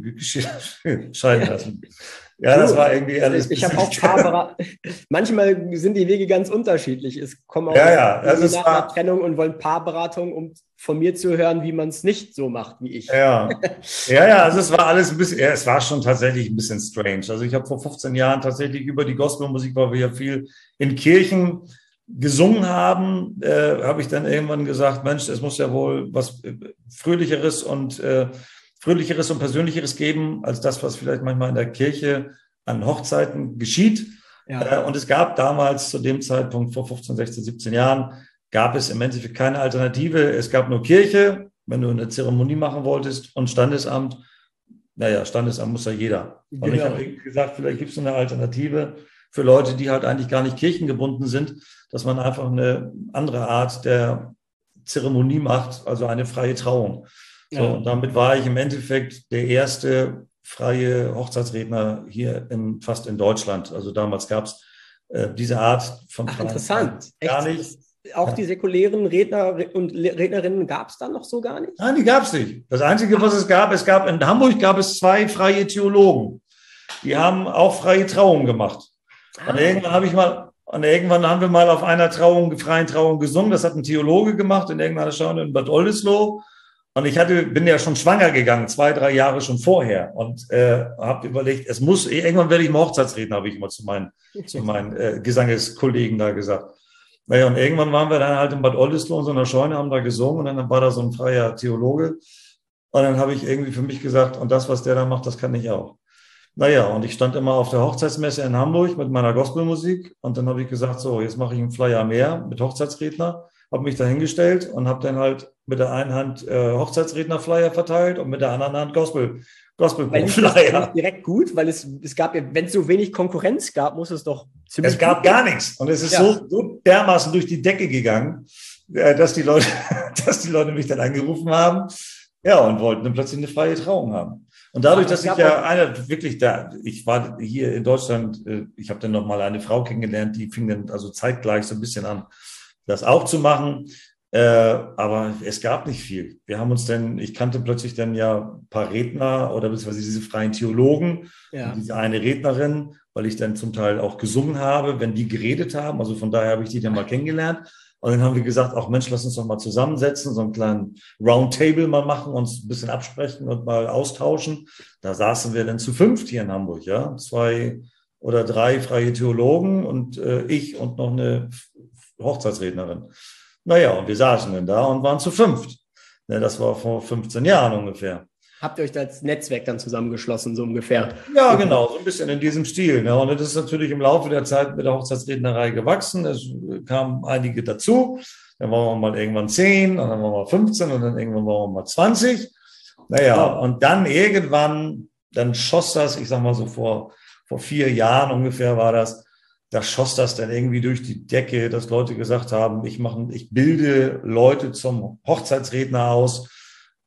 scheiden lassen. Ja, das war irgendwie alles. Ich habe auch Paarbera- manchmal sind die Wege ganz unterschiedlich. Es kommen auch ja, ja. Also nach einer Trennung und wollen Paarberatung, um von mir zu hören, wie man es nicht so macht wie ich. Ja, ja, ja. Also es war alles ein bisschen, ja, es war schon tatsächlich ein bisschen strange. Also ich habe vor fünfzehn Jahren tatsächlich über die Gospelmusik, weil wir ja viel in Kirchen gesungen haben, äh, habe ich dann irgendwann gesagt, Mensch, es muss ja wohl was Fröhlicheres und äh, Fröhlicheres und Persönlicheres geben, als das, was vielleicht manchmal in der Kirche an Hochzeiten geschieht. Ja. Äh, und es gab damals zu dem Zeitpunkt vor fünfzehn, sechzehn, siebzehn Jahren, gab es im Endeffekt keine Alternative. Es gab nur Kirche, wenn du eine Zeremonie machen wolltest, und Standesamt. Naja, Standesamt muss ja jeder. Genau. Und ich habe gesagt, vielleicht gibt es eine Alternative für Leute, die halt eigentlich gar nicht kirchengebunden sind, dass man einfach eine andere Art der Zeremonie macht, also eine freie Trauung. So, ja. Und damit war ich im Endeffekt der erste freie Hochzeitsredner hier in, fast in Deutschland. Also damals gab es äh, diese Art von Ach, interessant. Gar Echt? nicht. Auch ja. die säkulären Redner und Rednerinnen gab es dann noch so gar nicht? Nein, die gab es nicht. Das Einzige, was es gab, es gab in Hamburg gab es zwei freie Theologen. Die haben auch freie Trauungen gemacht. Ah. Und irgendwann habe ich mal Und irgendwann haben wir mal auf einer Trauung, freien Trauung gesungen. Das hat ein Theologe gemacht in irgendeiner Schau in Bad Oldesloe. Und ich hatte, bin ja schon schwanger gegangen, zwei, drei Jahre schon vorher. Und äh, habe überlegt, es muss, irgendwann werde ich mal Hochzeitsredner, habe ich immer zu meinen, zu meinen äh, Gesangskollegen da gesagt. Naja, und irgendwann waren wir dann halt in Bad Oldesloe in so einer Scheune, haben da gesungen. Und dann war da so ein freier Theologe. Und dann habe ich irgendwie für mich gesagt, und das, was der da macht, das kann ich auch. Naja, und ich stand immer auf der Hochzeitsmesse in Hamburg mit meiner Gospelmusik und dann habe ich gesagt, so, jetzt mache ich einen Flyer mehr mit Hochzeitsredner, habe mich da hingestellt und habe dann halt mit der einen Hand äh, Hochzeitsredner-Flyer verteilt und mit der anderen Hand Gospel, Gospel-Flyer. Das direkt gut, weil es, es gab ja, wenn es so wenig Konkurrenz gab, muss es doch ziemlich Es gab gar nichts und es ist ja. so, so dermaßen durch die Decke gegangen, äh, dass die Leute, dass die Leute mich dann angerufen haben, ja, und wollten dann plötzlich eine freie Trauung haben. Und dadurch, dass ich ja eine wirklich da, ich war hier in Deutschland, ich habe dann noch mal eine Frau kennengelernt, die fing dann also zeitgleich so ein bisschen an, das auch zu machen. Äh, aber es gab nicht viel. Wir haben uns dann, ich kannte plötzlich dann ja ein paar Redner oder beziehungsweise diese freien Theologen, ja. diese eine Rednerin, weil ich dann zum Teil auch gesungen habe, wenn die geredet haben. Also von daher habe ich die dann mal kennengelernt. Und dann haben wir gesagt, ach Mensch, lass uns doch mal zusammensetzen, so einen kleinen Roundtable mal machen, uns ein bisschen absprechen und mal austauschen. Da saßen wir dann zu fünft hier in Hamburg, ja. Zwei oder drei freie Theologen und äh, ich und noch eine Hochzeitsrednerin. Naja, und wir saßen dann da und waren zu fünft. Ja, das war vor fünfzehn Jahren ungefähr. Habt ihr euch da als Netzwerk dann zusammengeschlossen, so ungefähr? Ja, genau, so ein bisschen in diesem Stil. Ne? Und das ist natürlich im Laufe der Zeit mit der Hochzeitsrednerei gewachsen. Es kamen einige dazu. Dann waren wir mal irgendwann zehn, und dann waren wir fünfzehn und dann irgendwann waren wir mal zwanzig. Naja, und dann irgendwann, dann schoss das, ich sag mal so vor, vor vier Jahren ungefähr war das, da schoss das dann irgendwie durch die Decke, dass Leute gesagt haben, ich mache, ich bilde Leute zum Hochzeitsredner aus.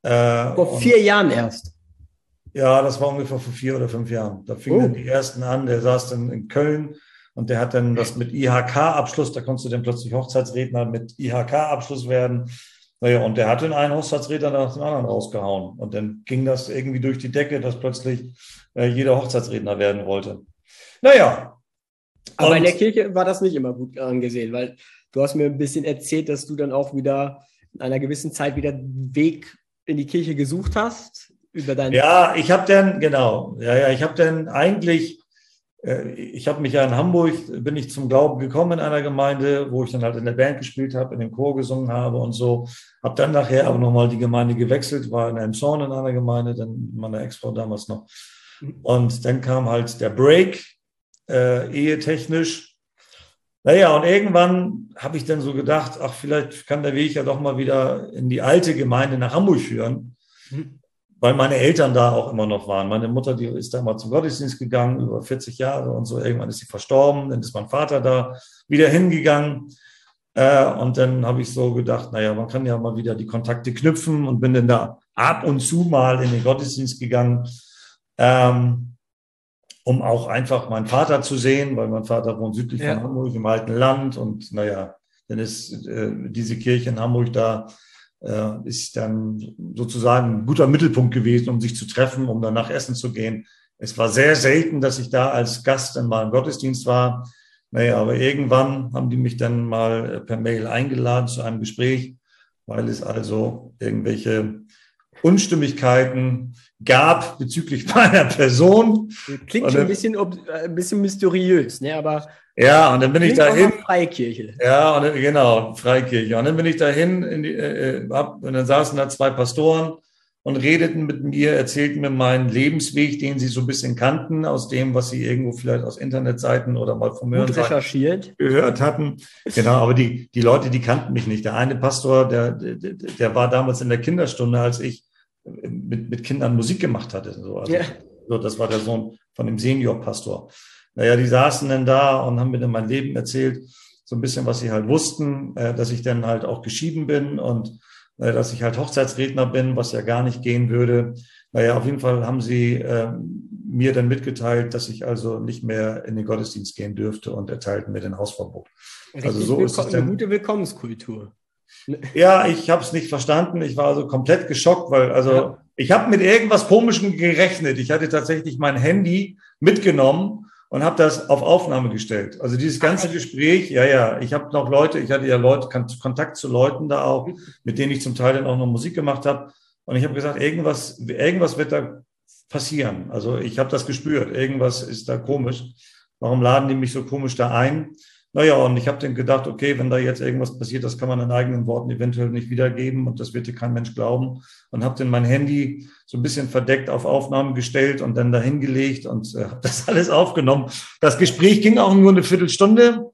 Äh, Vor vier Jahren erst. Ja, das war ungefähr vor vier oder fünf Jahren. Da fingen Oh. dann die ersten an, der saß dann in Köln und der hat dann das mit I H K-Abschluss, da konntest du dann plötzlich Hochzeitsredner mit I H K-Abschluss werden. Naja, und der hat dann einen Hochzeitsredner nach dem anderen rausgehauen. Und dann ging das irgendwie durch die Decke, dass plötzlich äh, jeder Hochzeitsredner werden wollte. Naja. Aber und in der Kirche war das nicht immer gut angesehen, weil du hast mir ein bisschen erzählt, dass du dann auch wieder in einer gewissen Zeit wieder einen Weg in die Kirche gesucht hast. Über dein Ja, ich habe dann, genau, ja, ja, ich habe dann eigentlich, äh, ich habe mich ja in Hamburg, bin ich zum Glauben gekommen in einer Gemeinde, wo ich dann halt in der Band gespielt habe, in dem Chor gesungen habe und so. Habe dann nachher aber nochmal die Gemeinde gewechselt, war in Elmshorn in einer Gemeinde, dann mit meiner Ex-Frau damals noch. Und dann kam halt der Break, äh, ehetechnisch. Naja, und irgendwann habe ich dann so gedacht, ach, vielleicht kann der Weg ja doch mal wieder in die alte Gemeinde nach Hamburg führen. Mhm. Weil meine Eltern da auch immer noch waren. Meine Mutter, die ist da mal zum Gottesdienst gegangen, über vierzig Jahre und so. Irgendwann ist sie verstorben, dann ist mein Vater da wieder hingegangen. Äh, und dann habe ich so gedacht, naja, man kann ja mal wieder die Kontakte knüpfen und bin dann da ab und zu mal in den Gottesdienst gegangen, ähm, um auch einfach meinen Vater zu sehen, weil mein Vater wohnt südlich Ja. von Hamburg im alten Land. Und naja, dann ist äh, diese Kirche in Hamburg da, ist dann sozusagen ein guter Mittelpunkt gewesen, um sich zu treffen, um danach essen zu gehen. Es war sehr selten, dass ich da als Gast dann mal im Gottesdienst war. Naja, aber irgendwann haben die mich dann mal per Mail eingeladen zu einem Gespräch, weil es also irgendwelche Unstimmigkeiten gab bezüglich meiner Person. Klingt Und schon ein dann- bisschen, ob- ein bisschen mysteriös, ne? Aber Ja, und dann bin ich klingt auch dahin. nach Freikirche. Ja, und dann, genau, Freikirche. Und dann bin ich dahin in die, äh, hab, und dann saßen da zwei Pastoren und redeten mit mir, erzählten mir meinen Lebensweg, den sie so ein bisschen kannten, aus dem, was sie irgendwo vielleicht aus Internetseiten oder mal vom Hören Gut recherchiert. gehört hatten. Genau, aber die, die Leute, die kannten mich nicht. Der eine Pastor, der, der, der war damals in der Kinderstunde, als ich mit, mit Kindern Musik gemacht hatte. So, also, Ja. so, das war der Sohn von dem Seniorpastor. Naja, die saßen dann da und haben mir dann mein Leben erzählt, so ein bisschen, was sie halt wussten, äh, dass ich dann halt auch geschieden bin und äh, dass ich halt Hochzeitsredner bin, was ja gar nicht gehen würde. Naja, auf jeden Fall haben sie äh, mir dann mitgeteilt, dass ich also nicht mehr in den Gottesdienst gehen dürfte und erteilten mir den Hausverbot. Richtig Also so ist es willkommen, dann. eine gute Willkommenskultur. Ja, ich habe es nicht verstanden. Ich war also komplett geschockt, weil also Ja. ich habe mit irgendwas Komischem gerechnet. Ich hatte tatsächlich mein Handy mitgenommen und habe das auf Aufnahme gestellt. Also dieses ganze Gespräch, ja, ja, ich habe noch Leute, ich hatte ja Leute, Kontakt zu Leuten da auch, mit denen ich zum Teil dann auch noch Musik gemacht habe. Und ich habe gesagt, irgendwas, irgendwas wird da passieren. Also ich habe das gespürt, irgendwas ist da komisch. Warum laden die mich so komisch da ein? Naja, und ich habe dann gedacht, okay, wenn da jetzt irgendwas passiert, das kann man in eigenen Worten eventuell nicht wiedergeben und das wird dir kein Mensch glauben. Und habe dann mein Handy so ein bisschen verdeckt auf Aufnahme gestellt und dann dahin gelegt und äh, habe das alles aufgenommen. Das Gespräch ging auch nur eine Viertelstunde.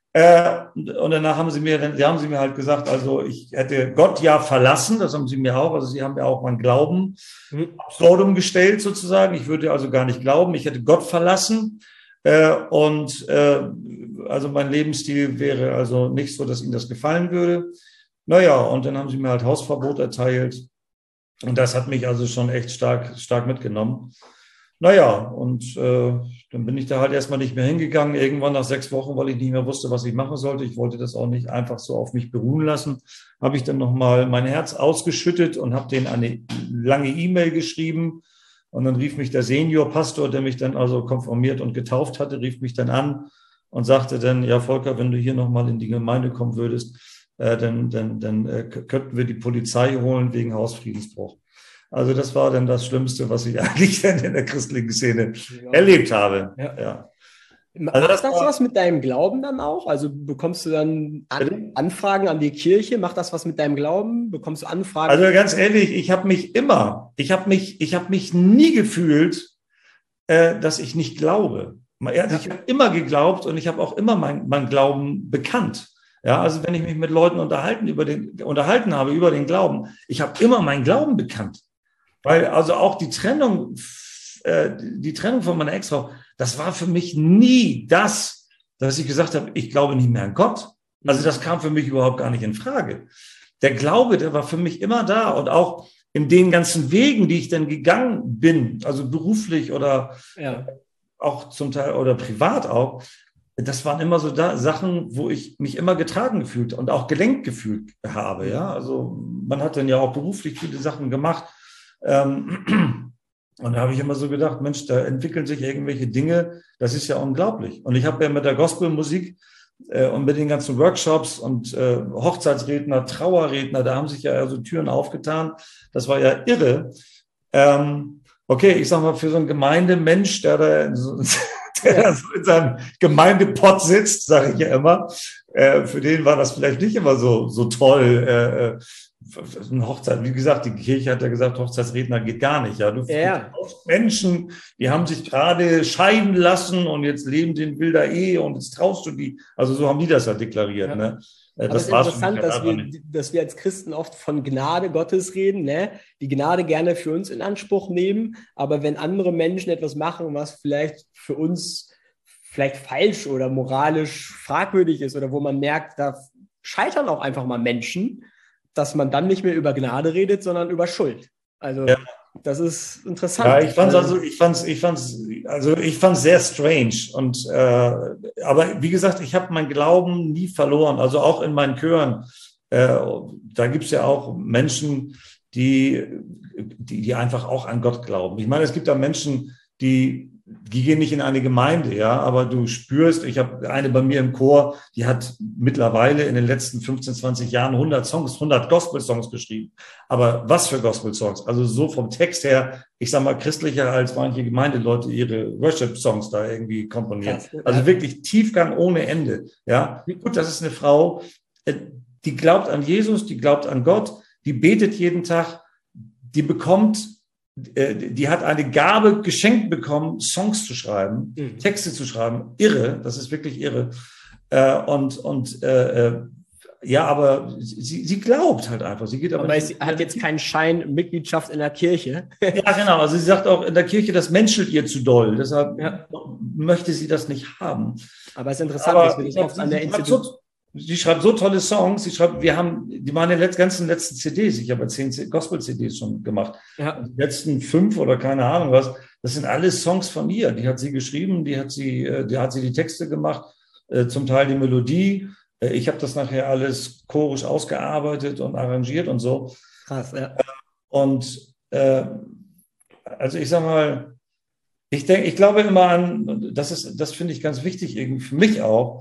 Äh, und danach haben sie mir, dann haben sie mir halt gesagt, also ich hätte Gott ja verlassen, das haben sie mir auch, also sie haben mir auch meinen Glauben absurdum gestellt sozusagen. Ich würde also gar nicht glauben, ich hätte Gott verlassen. Äh, und äh, also mein Lebensstil wäre also nicht so, dass ihnen das gefallen würde. Naja, und dann haben sie mir halt Hausverbot erteilt. Und das hat mich also schon echt stark, stark mitgenommen. Naja, und äh, dann bin ich da halt erstmal nicht mehr hingegangen. Irgendwann nach sechs Wochen, weil ich nicht mehr wusste, was ich machen sollte. Ich wollte das auch nicht einfach so auf mich beruhen lassen. Habe ich dann nochmal mein Herz ausgeschüttet und habe denen eine lange E-Mail geschrieben. Und dann rief mich der Seniorpastor, der mich dann also konfirmiert und getauft hatte, rief mich dann an und sagte dann, ja Volker, wenn du hier nochmal in die Gemeinde kommen würdest, äh, dann, dann, dann äh, könnten wir die Polizei holen wegen Hausfriedensbruch. Also das war dann das Schlimmste, was ich eigentlich in der christlichen Szene Ja. erlebt habe. Ja. Ja. Macht Also das, das war- was mit deinem Glauben dann auch? Also bekommst du dann Bitte? an, Anfragen an die Kirche? Macht das was mit deinem Glauben? Bekommst du Anfragen? Also ganz ehrlich, ich habe mich immer, ich habe mich, ich habe mich nie gefühlt, äh, dass ich nicht glaube. Also ich habe immer geglaubt und ich habe auch immer mein, mein Glauben bekannt. Ja, also wenn ich mich mit Leuten unterhalten über den unterhalten habe über den Glauben, ich habe immer meinen Glauben bekannt, weil also auch die Trennung, äh, die Trennung von meiner Ex-Frau, das war für mich nie das, dass ich gesagt habe, ich glaube nicht mehr an Gott. Also das kam für mich überhaupt gar nicht in Frage. Der Glaube, der war für mich immer da und auch in den ganzen Wegen, die ich dann gegangen bin, also beruflich oder Ja. auch zum Teil oder privat auch, das waren immer so da Sachen, wo ich mich immer getragen gefühlt und auch gelenkt gefühlt habe. Ja, also man hat dann ja auch beruflich viele Sachen gemacht. Ähm, und da habe ich immer so gedacht, Mensch, da entwickeln sich irgendwelche Dinge. Das ist ja unglaublich. Und ich habe ja mit der Gospelmusik äh, und mit den ganzen Workshops und äh, Hochzeitsredner, Trauerredner, da haben sich ja also Türen aufgetan. Das war ja irre. Ähm, okay, ich sag mal, für so einen Gemeindemensch, der da so, der da so in seinem Gemeindepott sitzt, sage ich ja immer, äh, für den war das vielleicht nicht immer so, so toll. Äh, eine Hochzeit, wie gesagt, die Kirche hat ja gesagt, Hochzeitsredner geht gar nicht. Ja, du Ja. Menschen, die haben sich gerade scheiden lassen und jetzt leben die in wilder Ehe und jetzt traust du die. Also so haben die das ja deklariert. Ja. Ne? Aber Das es ist war's interessant, für mich dass halt wir, einfach nicht. dass wir als Christen oft von Gnade Gottes reden, ne? Die Gnade gerne für uns in Anspruch nehmen, aber wenn andere Menschen etwas machen, was vielleicht für uns vielleicht falsch oder moralisch fragwürdig ist oder wo man merkt, da scheitern auch einfach mal Menschen, dass man dann nicht mehr über Gnade redet, sondern über Schuld. Also Ja. das ist interessant. Ja, ich fand's also, ich fand's, ich fand's, also ich fand's sehr strange und äh, aber wie gesagt, ich habe meinen Glauben nie verloren. Also auch in meinen Chören, äh, da gibt's ja auch Menschen, die, die, die einfach auch an Gott glauben. Ich meine, es gibt da Menschen, die die gehen nicht in eine Gemeinde, ja, aber du spürst, ich habe eine bei mir im Chor, die hat mittlerweile in den letzten fünfzehn, zwanzig Jahren hundert Songs, hundert Gospel-Songs geschrieben. Aber was für Gospel-Songs? Also so vom Text her, ich sag mal, christlicher als manche Gemeindeleute ihre Worship-Songs da irgendwie komponieren. Krass, ne? Also wirklich Tiefgang ohne Ende, ja. Gut, das ist eine Frau, die glaubt an Jesus, die glaubt an Gott, die betet jeden Tag, die bekommt die hat eine Gabe geschenkt bekommen, Songs zu schreiben, mhm. Texte zu schreiben. Irre, das ist wirklich irre. Und, und äh, ja, aber sie, sie glaubt halt einfach. Sie geht aber, aber sie hat jetzt keinen Schein Mitgliedschaft in der Kirche. Ja, genau. Also sie sagt auch, in der Kirche, das menschelt ihr zu doll. Deshalb ja. möchte sie das nicht haben. Aber es ist interessant, aber dass wir das oft sie, an der Institution... So, sie schreibt so tolle Songs. Sie schreibt, wir haben, die waren in den ganzen letzten C Ds. Ich habe zehn Gospel-C Ds schon gemacht. Ja. Die letzten fünf oder keine Ahnung was. Das sind alles Songs von ihr. Die hat sie geschrieben, die hat sie, die hat sie die Texte gemacht, zum Teil die Melodie. Ich habe das nachher alles chorisch ausgearbeitet und arrangiert und so. Krass, ja. Und äh, also ich sag mal, ich denke, ich glaube immer an, das ist, das finde ich ganz wichtig irgendwie für mich auch.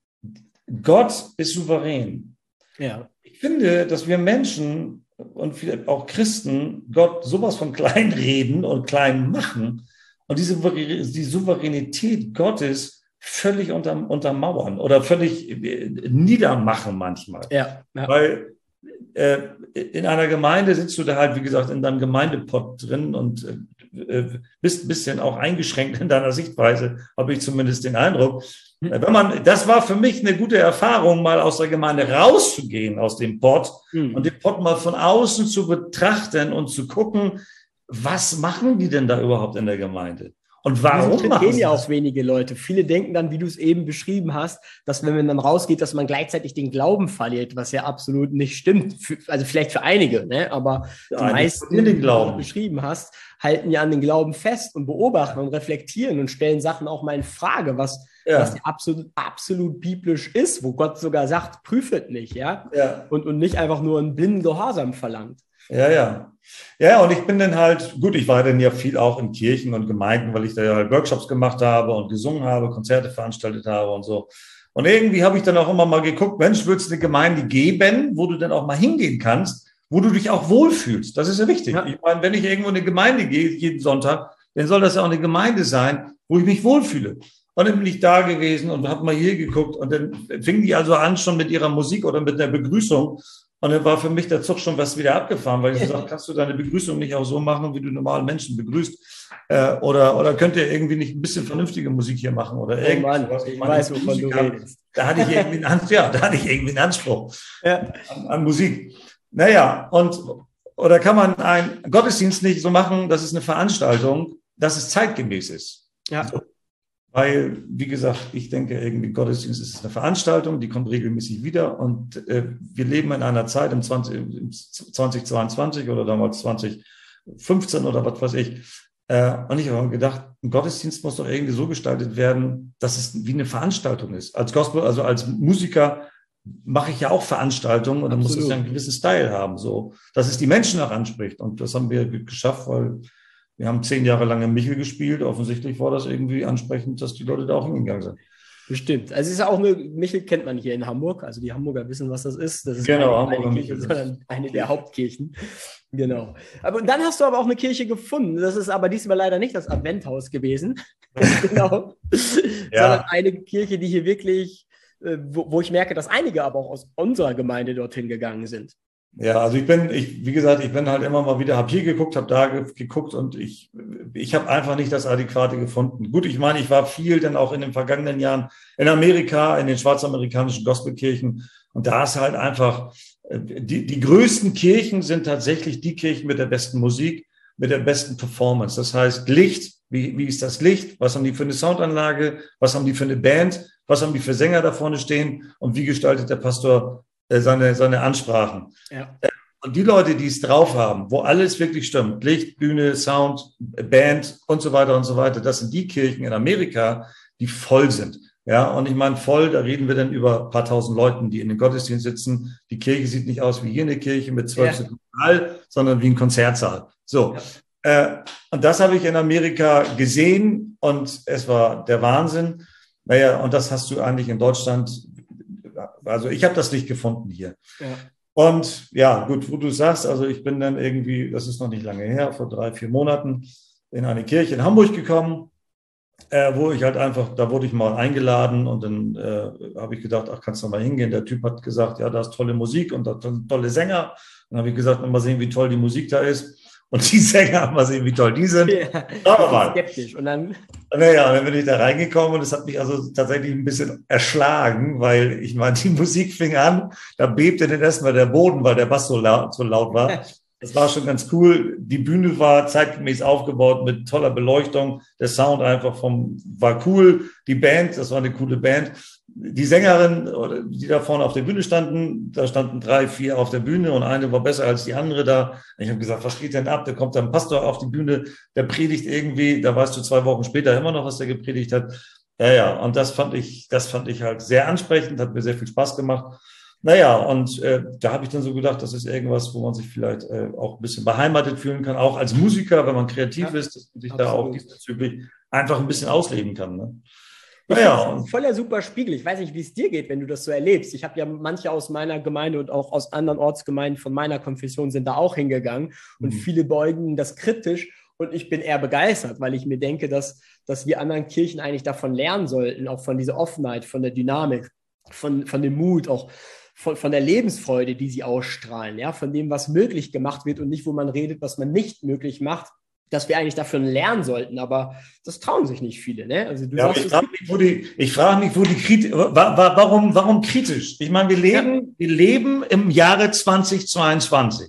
Gott ist souverän. Ja. Ich finde, dass wir Menschen und vielleicht auch Christen Gott sowas von klein reden und klein machen und diese die Souveränität Gottes völlig unter, untermauern oder völlig niedermachen manchmal. Ja, ja. Weil äh, in einer Gemeinde sitzt du da halt, wie gesagt, in deinem Gemeindepott drin und äh, bist ein bisschen auch eingeschränkt in deiner Sichtweise, habe ich zumindest den Eindruck. Wenn man, das war für mich eine gute Erfahrung, mal aus der Gemeinde rauszugehen, aus dem Pott mhm. und den Pott mal von außen zu betrachten und zu gucken, was machen die denn da überhaupt in der Gemeinde? Und warum machen gehen ja auch wenige Leute. Viele denken dann, wie du es eben beschrieben hast, dass wenn man dann rausgeht, dass man gleichzeitig den Glauben verliert, was ja absolut nicht stimmt. Für, also vielleicht für einige, ne? Aber ja, die meisten, den die Glauben. du beschrieben hast, halten ja an den Glauben fest und beobachten und reflektieren und stellen Sachen auch mal in Frage, was, ja. was ja absolut, absolut biblisch ist, wo Gott sogar sagt, prüfet nicht, ja? Ja. Und, und nicht einfach nur einen blinden Gehorsam verlangt. Ja, ja. Ja, und ich bin dann halt, gut, ich war dann ja viel auch in Kirchen und Gemeinden, weil ich da ja halt Workshops gemacht habe und gesungen habe, Konzerte veranstaltet habe und so. Und irgendwie habe ich dann auch immer mal geguckt, Mensch, würdest du eine Gemeinde geben, wo du dann auch mal hingehen kannst, wo du dich auch wohlfühlst. Das ist ja wichtig. Ja. Ich meine, wenn ich irgendwo in eine Gemeinde gehe, jeden Sonntag, dann soll das ja auch eine Gemeinde sein, wo ich mich wohlfühle. Und dann bin ich da gewesen und habe mal hier geguckt und dann fingen die also an schon mit ihrer Musik oder mit der Begrüßung. Und dann war für mich der Zug schon was wieder abgefahren, weil ich so sagte, kannst du deine Begrüßung nicht auch so machen, wie du normale Menschen begrüßt? Äh, oder, oder könnt ihr irgendwie nicht ein bisschen vernünftige Musik hier machen? Oder oh Mann, ich weiß, wovon du redest. Da hatte ich irgendwie einen, ja, da hatte ich irgendwie einen Anspruch ja. an, an Musik. Naja, und oder kann man einen Gottesdienst nicht so machen, dass es eine Veranstaltung, dass es zeitgemäß ist? Ja. So. Weil, wie gesagt, ich denke, irgendwie Gottesdienst ist eine Veranstaltung, die kommt regelmäßig wieder. Und äh, wir leben in einer Zeit im, zwanzig, im zwanzig zweiundzwanzig oder damals zwanzig fünfzehn oder was weiß ich. Äh, und ich habe mir gedacht, ein Gottesdienst muss doch irgendwie so gestaltet werden, dass es wie eine Veranstaltung ist. Als Gospel, also als Musiker mache ich ja auch Veranstaltungen und dann muss es ja einen gewissen Style haben, so, dass es die Menschen auch anspricht. Und das haben wir geschafft, weil wir haben zehn Jahre lang in Michel gespielt. Offensichtlich war das irgendwie ansprechend, dass die Leute da auch hingegangen sind. Bestimmt. Also es ist ja auch eine, Michel kennt man hier in Hamburg. Also die Hamburger wissen, was das ist. Das ist genau, keine, keine Kirche, sondern eine der Hauptkirchen. Genau. Aber dann hast du aber auch eine Kirche gefunden. Das ist aber diesmal leider nicht das Adventhaus gewesen. Genau. Ja. Sondern eine Kirche, die hier wirklich, wo, wo ich merke, dass einige aber auch aus unserer Gemeinde dorthin gegangen sind. Ja, also ich bin, ich, wie gesagt, ich bin halt immer mal wieder, habe hier geguckt, habe da ge geguckt und ich, ich habe einfach nicht das Adäquate gefunden. Gut, ich meine, ich war viel dann auch in den vergangenen Jahren in Amerika, in den schwarzamerikanischen Gospelkirchen und da ist halt einfach, die, die größten Kirchen sind tatsächlich die Kirchen mit der besten Musik, mit der besten Performance. Das heißt Licht, wie, wie ist das Licht, was haben die für eine Soundanlage, was haben die für eine Band, was haben die für Sänger da vorne stehen und wie gestaltet der Pastor seine, seine Ansprachen. Ja. Und die Leute, die es drauf haben, wo alles wirklich stimmt, Licht, Bühne, Sound, Band und so weiter und so weiter, das sind die Kirchen in Amerika, die voll sind. Ja, und ich meine voll, da reden wir dann über ein paar tausend Leuten, die in den Gottesdienst sitzen. Die Kirche sieht nicht aus wie hier eine Kirche mit zwölf ja. Saal, sondern wie ein Konzertsaal. So. Ja. Äh, und das habe ich in Amerika gesehen und es war der Wahnsinn. Naja, und das hast du eigentlich in Deutschland. Also ich habe das nicht gefunden hier. Ja. Und ja, gut, wo du sagst, also ich bin dann irgendwie, das ist noch nicht lange her, vor drei, vier Monaten in eine Kirche in Hamburg gekommen, äh, wo ich halt einfach, da wurde ich mal eingeladen und dann äh, habe ich gedacht, ach, kannst du mal hingehen? Der Typ hat gesagt, ja, da ist tolle Musik und da sind tolle Sänger. Dann habe ich gesagt, mal sehen, wie toll die Musik da ist. Und die Sänger, mal sehen, wie toll die sind. Ja, aber mal. Skeptisch. Und dann? Naja, dann bin ich da reingekommen und es hat mich also tatsächlich ein bisschen erschlagen, weil ich meine, die Musik fing an, da bebte dann erstmal der Boden, weil der Bass so laut, so laut war. Das war schon ganz cool. Die Bühne war zeitgemäß aufgebaut mit toller Beleuchtung. Der Sound einfach vom, war cool. Die Band, das war eine coole Band. Die Sängerin, die da vorne auf der Bühne standen, da standen drei, vier auf der Bühne und eine war besser als die andere da. Ich habe gesagt, was geht denn ab? Da kommt dann ein Pastor auf die Bühne, der predigt irgendwie, da weißt du zwei Wochen später immer noch, was der gepredigt hat. Ja, ja, und das fand ich, das fand ich halt sehr ansprechend, hat mir sehr viel Spaß gemacht. Naja, und äh, da habe ich dann so gedacht, das ist irgendwas, wo man sich vielleicht äh, auch ein bisschen beheimatet fühlen kann, auch als Musiker, wenn man kreativ ja, ist, dass man sich absolut. Da auch diesbezüglich einfach ein bisschen ausleben kann, ne? Ja, voller super Spiegel. Ich weiß nicht, wie es dir geht, wenn du das so erlebst. Ich habe ja manche aus meiner Gemeinde und auch aus anderen Ortsgemeinden von meiner Konfession sind da auch hingegangen und mhm. viele beugen das kritisch und ich bin eher begeistert, weil ich mir denke, dass, dass wir anderen Kirchen eigentlich davon lernen sollten, auch von dieser Offenheit, von der Dynamik, von, von dem Mut, auch von, von der Lebensfreude, die sie ausstrahlen, ja, von dem, was möglich gemacht wird und nicht, wo man redet, was man nicht möglich macht. Dass wir eigentlich dafür lernen sollten, aber das trauen sich nicht viele. Ne? Also du ja, sagst, ich frage mich, wo die, ich frage mich, wo die Kritik, warum, warum kritisch? Ich meine, wir leben, ja. wir leben im Jahre zwanzig zweiundzwanzig.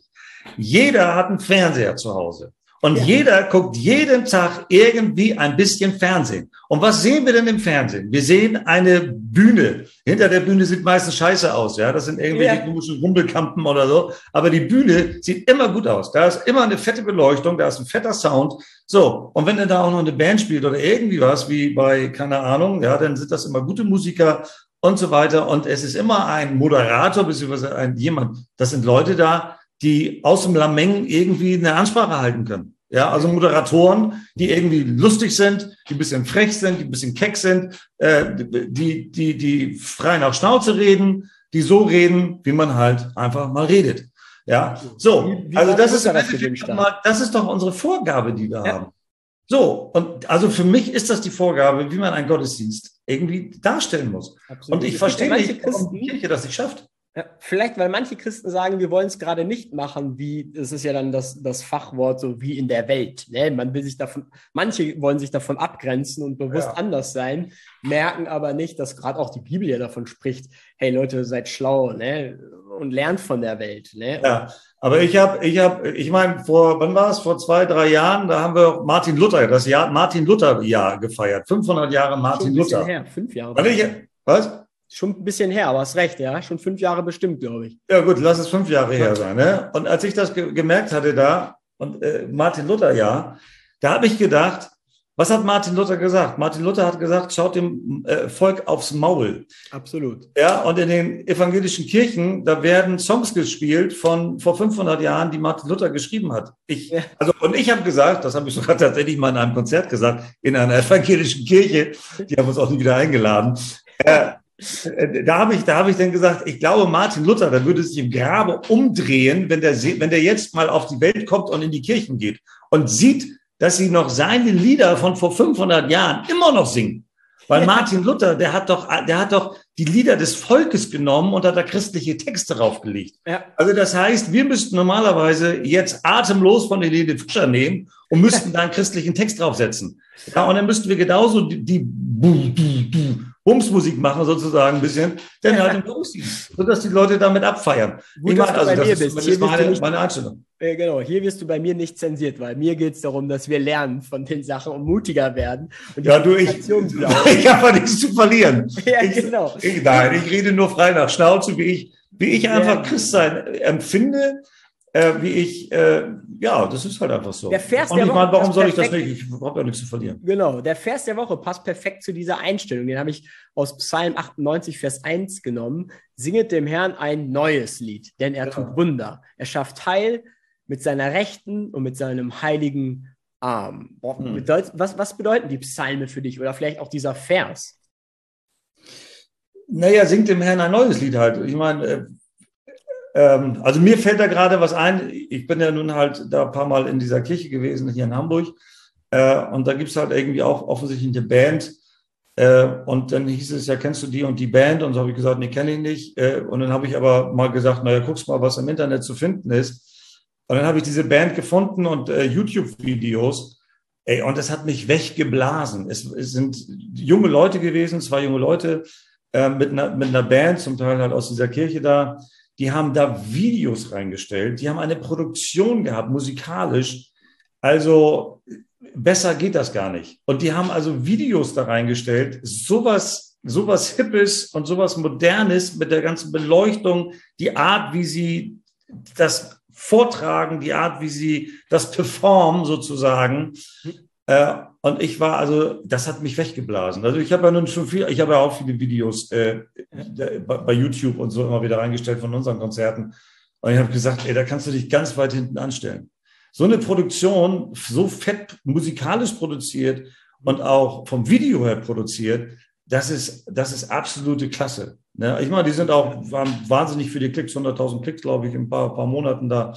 Jeder hat einen Fernseher zu Hause. Und ja. jeder guckt jeden Tag irgendwie ein bisschen Fernsehen. Und was sehen wir denn im Fernsehen? Wir sehen eine Bühne. Hinter der Bühne sieht meistens scheiße aus. Ja, das sind irgendwelche ja. komischen Rumpelkampen oder so. Aber die Bühne sieht immer gut aus. Da ist immer eine fette Beleuchtung, da ist ein fetter Sound. So. Und wenn dann da auch noch eine Band spielt oder irgendwie was, wie bei, keine Ahnung, ja, dann sind das immer gute Musiker und so weiter. Und es ist immer ein Moderator, beziehungsweise ein jemand. Das sind Leute da, die aus dem Lameng irgendwie eine Ansprache halten können. Ja, also Moderatoren, die irgendwie lustig sind, die ein bisschen frech sind, die ein bisschen keck sind, äh, die, die, die frei nach Schnauze reden, die so reden, wie man halt einfach mal redet. Ja, so. Wie, wie also das ist, das, mal, das ist doch unsere Vorgabe, die wir ja. haben. So. Und also für mich ist das die Vorgabe, wie man einen Gottesdienst irgendwie darstellen muss. Absolut. Und ich verstehe nicht, warum die Kirche das nicht schafft. Ja, vielleicht, weil manche Christen sagen, wir wollen es gerade nicht machen, wie, das ist ja dann das, das Fachwort, so wie in der Welt. Ne? Man will sich davon, manche wollen sich davon abgrenzen und bewusst Ja. anders sein, merken aber nicht, dass gerade auch die Bibel ja davon spricht, hey Leute, seid schlau, ne? Und lernt von der Welt. Ne? Ja, aber ich habe, ich habe, ich meine, vor, wann war es? Vor zwei, drei Jahren, da haben wir Martin Luther, das Jahr Martin Luther Jahr gefeiert. fünfhundert Jahre Martin Schon ein bisschen Luther. her, fünf Jahre. Weil ich, was? Schon ein bisschen her, aber hast recht, ja. Schon fünf Jahre bestimmt, glaube ich. Ja gut, lass es fünf Jahre her sein. Ne? Und als ich das ge gemerkt hatte da, und äh, Martin Luther, ja, da habe ich gedacht, was hat Martin Luther gesagt? Martin Luther hat gesagt, schaut dem äh, Volk aufs Maul. Absolut. Ja, und in den evangelischen Kirchen, da werden Songs gespielt von vor fünfhundert Jahren, die Martin Luther geschrieben hat. Ich, Ja. also, und ich habe gesagt, das habe ich sogar tatsächlich mal in einem Konzert gesagt, in einer evangelischen Kirche, die haben uns auch nie wieder eingeladen. Äh, Da habe ich, da habe ich dann gesagt, ich glaube, Martin Luther, der würde sich im Grabe umdrehen, wenn der, wenn der jetzt mal auf die Welt kommt und in die Kirchen geht und sieht, dass sie noch seine Lieder von vor fünfhundert Jahren immer noch singen. Weil Martin Luther, der hat doch, der hat doch die Lieder des Volkes genommen und hat da christliche Texte draufgelegt. Ja. Also das heißt, wir müssten normalerweise jetzt atemlos von Helene Fischer nehmen und müssten da einen christlichen Text draufsetzen. Ja, und dann müssten wir genauso die, die Bumsmusik machen sozusagen ein bisschen, denn halt im Bumsdienst, sodass die Leute damit abfeiern. Gut, ich dass meine, du also bei das mir ist bist. zumindest Hier wirst du meine, nicht- meine Einstellung. Äh, genau, hier wirst du bei mir nicht zensiert, weil mir geht es darum, dass wir lernen von den Sachen und mutiger werden. Und die Ja, du, ich, Kommunikation glauben. ich habe ja nichts zu verlieren. Ja, ich, genau. Ich, nein, ich rede nur frei nach Schnauze, wie ich, wie ich Sehr einfach gut. Christsein empfinde, äh, wie ich, äh, ja, das ist halt einfach so. Der Vers Und der ich meine, Woche warum passt soll ich das perfekt. nicht? Ich habe ja nichts zu verlieren. Genau, der Vers der Woche passt perfekt zu dieser Einstellung. Den habe ich aus Psalm achtundneunzig, Vers eins genommen. Singet dem Herrn ein neues Lied, denn er Genau. tut Wunder. Er schafft Heil mit seiner Rechten und mit seinem heiligen Arm. Boah, Hm. bedeut, was, was bedeuten die Psalme für dich oder vielleicht auch dieser Vers? Naja, singt dem Herrn ein neues Lied halt. Ich meine, äh, ähm, also mir fällt da gerade was ein. Ich bin ja nun halt da ein paar Mal in dieser Kirche gewesen, hier in Hamburg. Äh, und da gibt es halt irgendwie auch offensichtlich eine Band. Äh, und dann hieß es ja, kennst du die und die Band? Und so habe ich gesagt, nee, kenne ich nicht. Äh, und dann habe ich aber mal gesagt, naja, guck's mal, was im Internet zu finden ist. Und dann habe ich diese Band gefunden und äh, YouTube-Videos. Ey, und das hat mich weggeblasen. Es, es sind junge Leute gewesen, zwei junge Leute äh, mit, einer, mit einer Band, zum Teil halt aus dieser Kirche da. Die haben da Videos reingestellt. Die haben eine Produktion gehabt, musikalisch. Also besser geht das gar nicht. Und die haben also Videos da reingestellt. Sowas, sowas Hippes und sowas Modernes mit der ganzen Beleuchtung, die Art, wie sie das vortragen, die Art, wie sie das performen sozusagen. Äh, und ich war also, das hat mich weggeblasen. Also ich habe ja nun schon viel, ich habe ja auch viele Videos äh, bei, bei YouTube und so immer wieder reingestellt von unseren Konzerten. Und ich habe gesagt, ey, da kannst du dich ganz weit hinten anstellen. So eine Produktion, so fett musikalisch produziert und auch vom Video her produziert, das ist, das ist absolute Klasse. Ne? Ich meine, die sind auch, waren wahnsinnig für die Klicks, hunderttausend Klicks, glaube ich, in ein paar, paar Monaten da.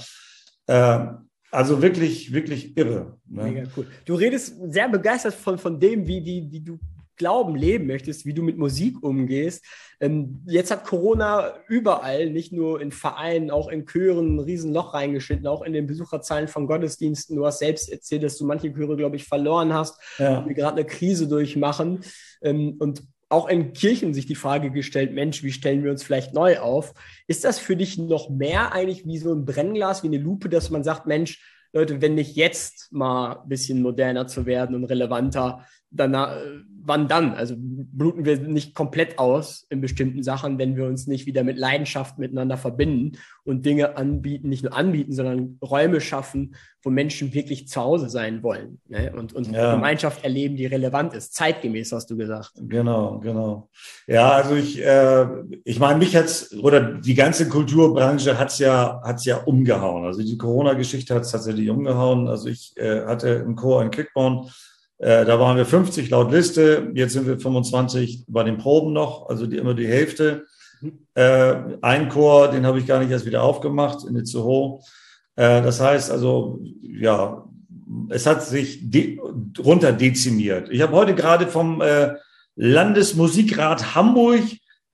Äh, also wirklich, wirklich irre. Ne? Mega cool. Du redest sehr begeistert von, von dem, wie, wie, wie du Glauben leben möchtest, wie du mit Musik umgehst. Ähm, jetzt hat Corona überall, nicht nur in Vereinen, auch in Chören, ein Riesenloch reingeschnitten, auch in den Besucherzahlen von Gottesdiensten. Du hast selbst erzählt, dass du manche Chöre, glaube ich, verloren hast, Ja. die gerade eine Krise durchmachen. Ähm, und auch in Kirchen sich die Frage gestellt, Mensch, wie stellen wir uns vielleicht neu auf? Ist das für dich noch mehr eigentlich wie so ein Brennglas, wie eine Lupe, dass man sagt, Mensch, Leute, wenn nicht jetzt mal ein bisschen moderner zu werden und relevanter, dann, äh, wann dann? Also bluten wir nicht komplett aus in bestimmten Sachen, wenn wir uns nicht wieder mit Leidenschaft miteinander verbinden und Dinge anbieten, nicht nur anbieten, sondern Räume schaffen, wo Menschen wirklich zu Hause sein wollen, ne? und, und Ja. Gemeinschaft erleben, die relevant ist, zeitgemäß, hast du gesagt. Genau, genau. Ja, also ich, äh, ich meine, mich hat's, oder die ganze Kulturbranche hat's ja, hat's ja umgehauen. Also die Corona-Geschichte hat's tatsächlich umgehauen. Also ich äh, hatte im Chor in Quickborn, äh, da waren wir fünfzig laut Liste, jetzt sind wir fünfundzwanzig bei den Proben noch, also die, immer die Hälfte. Äh, ein Chor, den habe ich gar nicht erst wieder aufgemacht, in Itzehoe. Äh, das heißt also, ja, es hat sich de- runter dezimiert. Ich habe heute gerade vom äh, Landesmusikrat Hamburg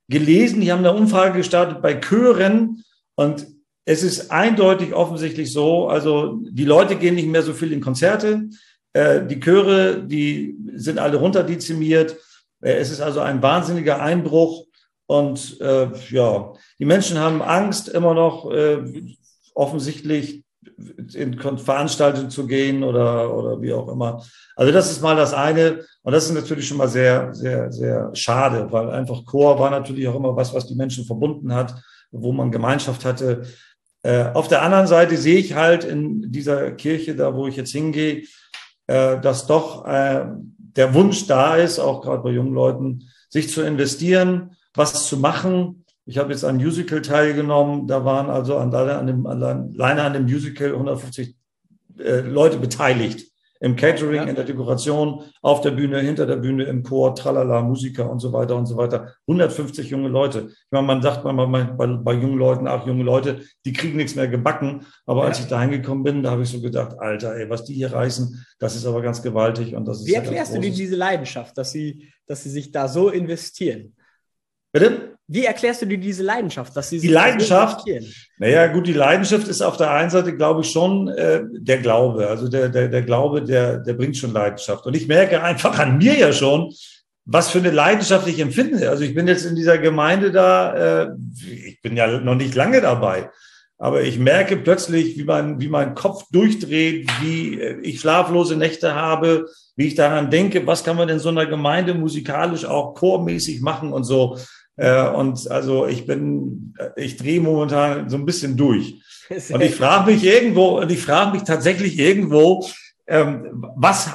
gelesen, die haben eine Umfrage gestartet bei Chören und es ist eindeutig offensichtlich so, also die Leute gehen nicht mehr so viel in Konzerte, äh, die Chöre, die sind alle runterdezimiert, äh, es ist also ein wahnsinniger Einbruch und äh, ja, die Menschen haben Angst immer noch äh, offensichtlich in Veranstaltungen zu gehen oder, oder wie auch immer. Also das ist mal das eine und das ist natürlich schon mal sehr, sehr, sehr schade, weil einfach Chor war natürlich auch immer was, was die Menschen verbunden hat, wo man Gemeinschaft hatte. Äh, auf der anderen Seite sehe ich halt in dieser Kirche, da wo ich jetzt hingehe, äh, dass doch äh, der Wunsch da ist, auch gerade bei jungen Leuten, sich zu investieren, was zu machen. Ich habe jetzt an Musical teilgenommen, da waren also an, an dem, alleine an dem Musical hundertfünfzig äh, Leute beteiligt. Im Catering, ja. In der Dekoration, auf der Bühne, hinter der Bühne, im Chor, tralala, Musiker und so weiter und so weiter. hundertfünfzig junge Leute. Ich meine, man sagt manchmal bei, bei jungen Leuten, ach, junge Leute, die kriegen nichts mehr gebacken. Aber ja. Als ich da hingekommen bin, da habe ich so gedacht, Alter, ey, was die hier reißen, das ist aber ganz gewaltig. Und das ist Wie erklärst du dir diese Leidenschaft, dass sie, dass sie sich da so investieren? Bitte? Wie erklärst du dir diese Leidenschaft, dass sie sich die Leidenschaft? Naja, gut, die Leidenschaft ist auf der einen Seite, glaube ich, schon äh, der Glaube. Also der, der, der Glaube, der, der bringt schon Leidenschaft. Und ich merke einfach an mir ja schon, was für eine Leidenschaft ich empfinde. Also ich bin jetzt in dieser Gemeinde da, äh, ich bin ja noch nicht lange dabei, aber ich merke plötzlich, wie mein, wie mein Kopf durchdreht, wie ich schlaflose Nächte habe, wie ich daran denke, was kann man in so einer Gemeinde musikalisch auch chormäßig machen und so. Äh, und also ich bin, ich drehe momentan so ein bisschen durch. Und ich frage mich irgendwo, und ich frage mich tatsächlich irgendwo, ähm, was,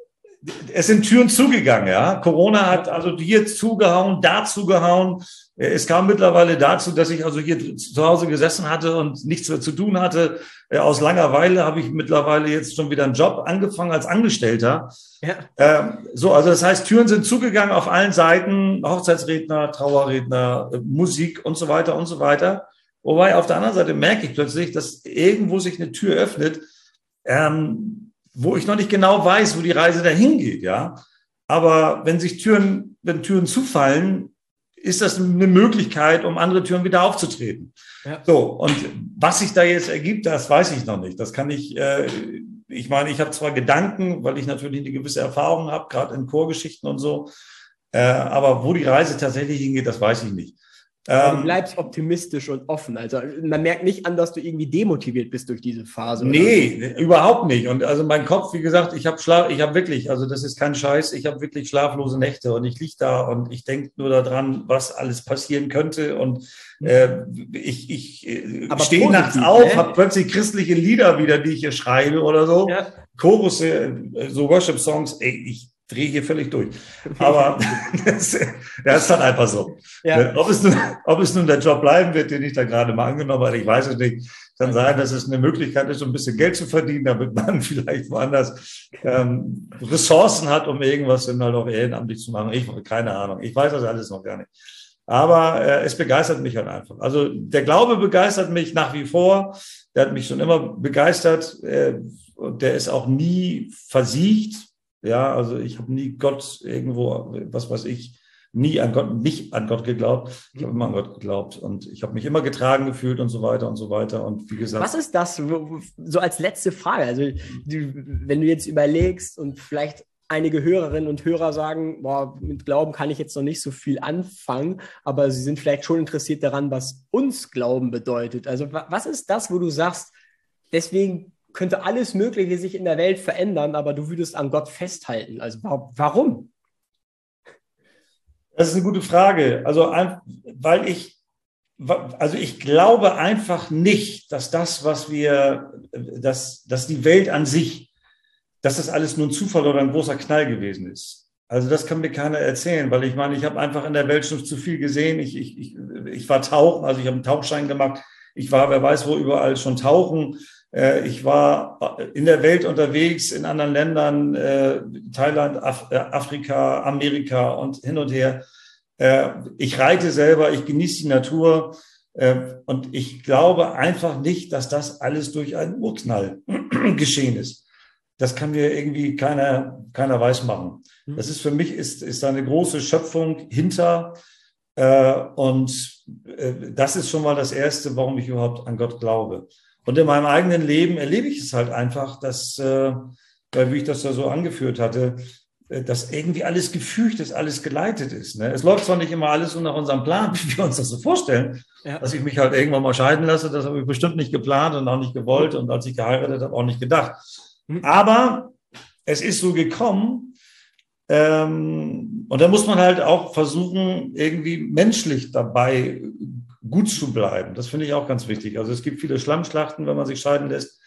es sind Türen zugegangen, ja. Corona hat also hier zugehauen, da zugehauen. Es kam mittlerweile dazu, dass ich also hier zu Hause gesessen hatte und nichts mehr zu tun hatte. Aus Langeweile habe ich mittlerweile jetzt schon wieder einen Job angefangen als Angestellter. Ja. Ähm, so, also das heißt, Türen sind zugegangen auf allen Seiten, Hochzeitsredner, Trauerredner, Musik und so weiter und so weiter. Wobei auf der anderen Seite merke ich plötzlich, dass irgendwo sich eine Tür öffnet, ähm, wo ich noch nicht genau weiß, wo die Reise dahin geht, ja. Aber wenn sich Türen, wenn Türen zufallen, ist das eine Möglichkeit, um andere Türen wieder aufzutreten. Ja. So, und was sich da jetzt ergibt, das weiß ich noch nicht. Das kann ich, äh, ich meine, ich habe zwar Gedanken, weil ich natürlich eine gewisse Erfahrung habe, gerade in Chorgeschichten und so, äh, aber wo die Reise tatsächlich hingeht, das weiß ich nicht. Aber du bleibst optimistisch und offen. Also man merkt nicht an, dass du irgendwie demotiviert bist durch diese Phase. Nee, oder? Überhaupt nicht. Und also mein Kopf, wie gesagt, ich habe Schlaf, ich habe wirklich, also das ist kein Scheiß, ich habe wirklich schlaflose Nächte und ich liege da und ich denke nur daran, was alles passieren könnte. Und äh, ich, ich äh, stehe nachts auf, ne? Habe plötzlich christliche Lieder wieder, die ich hier schreibe oder so. Ja. Chorus, so Worship-Songs, ey, ich drehe hier völlig durch. Aber das, das ist dann einfach so. Ja. Ob, es nun, ob es nun der Job bleiben wird, den ich da gerade mal angenommen habe, ich weiß es nicht. Kann sein, dass es eine Möglichkeit ist, um ein bisschen Geld zu verdienen, damit man vielleicht woanders ähm, Ressourcen hat, um irgendwas dann halt auch ehrenamtlich zu machen. Ich keine Ahnung. Ich weiß das alles noch gar nicht. Aber äh, es begeistert mich halt einfach. Also der Glaube begeistert mich nach wie vor. Der hat mich schon immer begeistert. Äh, und der ist auch nie versiegt. Ja, also ich habe nie Gott irgendwo, was weiß ich, nie an Gott, nicht an Gott geglaubt. Ich habe immer an Gott geglaubt und ich habe mich immer getragen gefühlt und so weiter und so weiter. Und wie gesagt. Was ist das, so als letzte Frage? Also du, wenn du jetzt überlegst und vielleicht einige Hörerinnen und Hörer sagen, boah, mit Glauben kann ich jetzt noch nicht so viel anfangen, aber sie sind vielleicht schon interessiert daran, was uns Glauben bedeutet. Also was ist das, wo du sagst, deswegen könnte alles Mögliche sich in der Welt verändern, aber du würdest an Gott festhalten. Also warum? Das ist eine gute Frage. Also, weil ich, also ich glaube einfach nicht, dass das, was wir, dass, dass die Welt an sich, dass das alles nur ein Zufall oder ein großer Knall gewesen ist. Also das kann mir keiner erzählen, weil ich meine, ich habe einfach in der Welt schon zu viel gesehen. Ich, ich, ich, ich war tauchen, also ich habe einen Tauchschein gemacht. Ich war, wer weiß wo, überall schon tauchen. Ich war in der Welt unterwegs, in anderen Ländern, Thailand, Afrika, Amerika und hin und her. Ich reite selber, ich genieße die Natur und ich glaube einfach nicht, dass das alles durch einen Urknall geschehen ist. Das kann mir irgendwie keiner, keiner weismachen. Das ist für mich, ist, ist eine große Schöpfung hinter. Äh, und äh, das ist schon mal das Erste, warum ich überhaupt an Gott glaube. Und in meinem eigenen Leben erlebe ich es halt einfach, dass, äh, wie ich das ja so angeführt hatte, dass irgendwie alles gefügt ist, alles geleitet ist. Ne? Es läuft zwar nicht immer alles so nach unserem Plan, wie wir uns das so vorstellen, ja. Dass ich mich halt irgendwann mal scheiden lasse, das habe ich bestimmt nicht geplant und auch nicht gewollt und als ich geheiratet habe, auch nicht gedacht. Mhm. Aber es ist so gekommen ähm, und da muss man halt auch versuchen, irgendwie menschlich dabei gut zu bleiben. Das finde ich auch ganz wichtig. Also es gibt viele Schlammschlachten, wenn man sich scheiden lässt.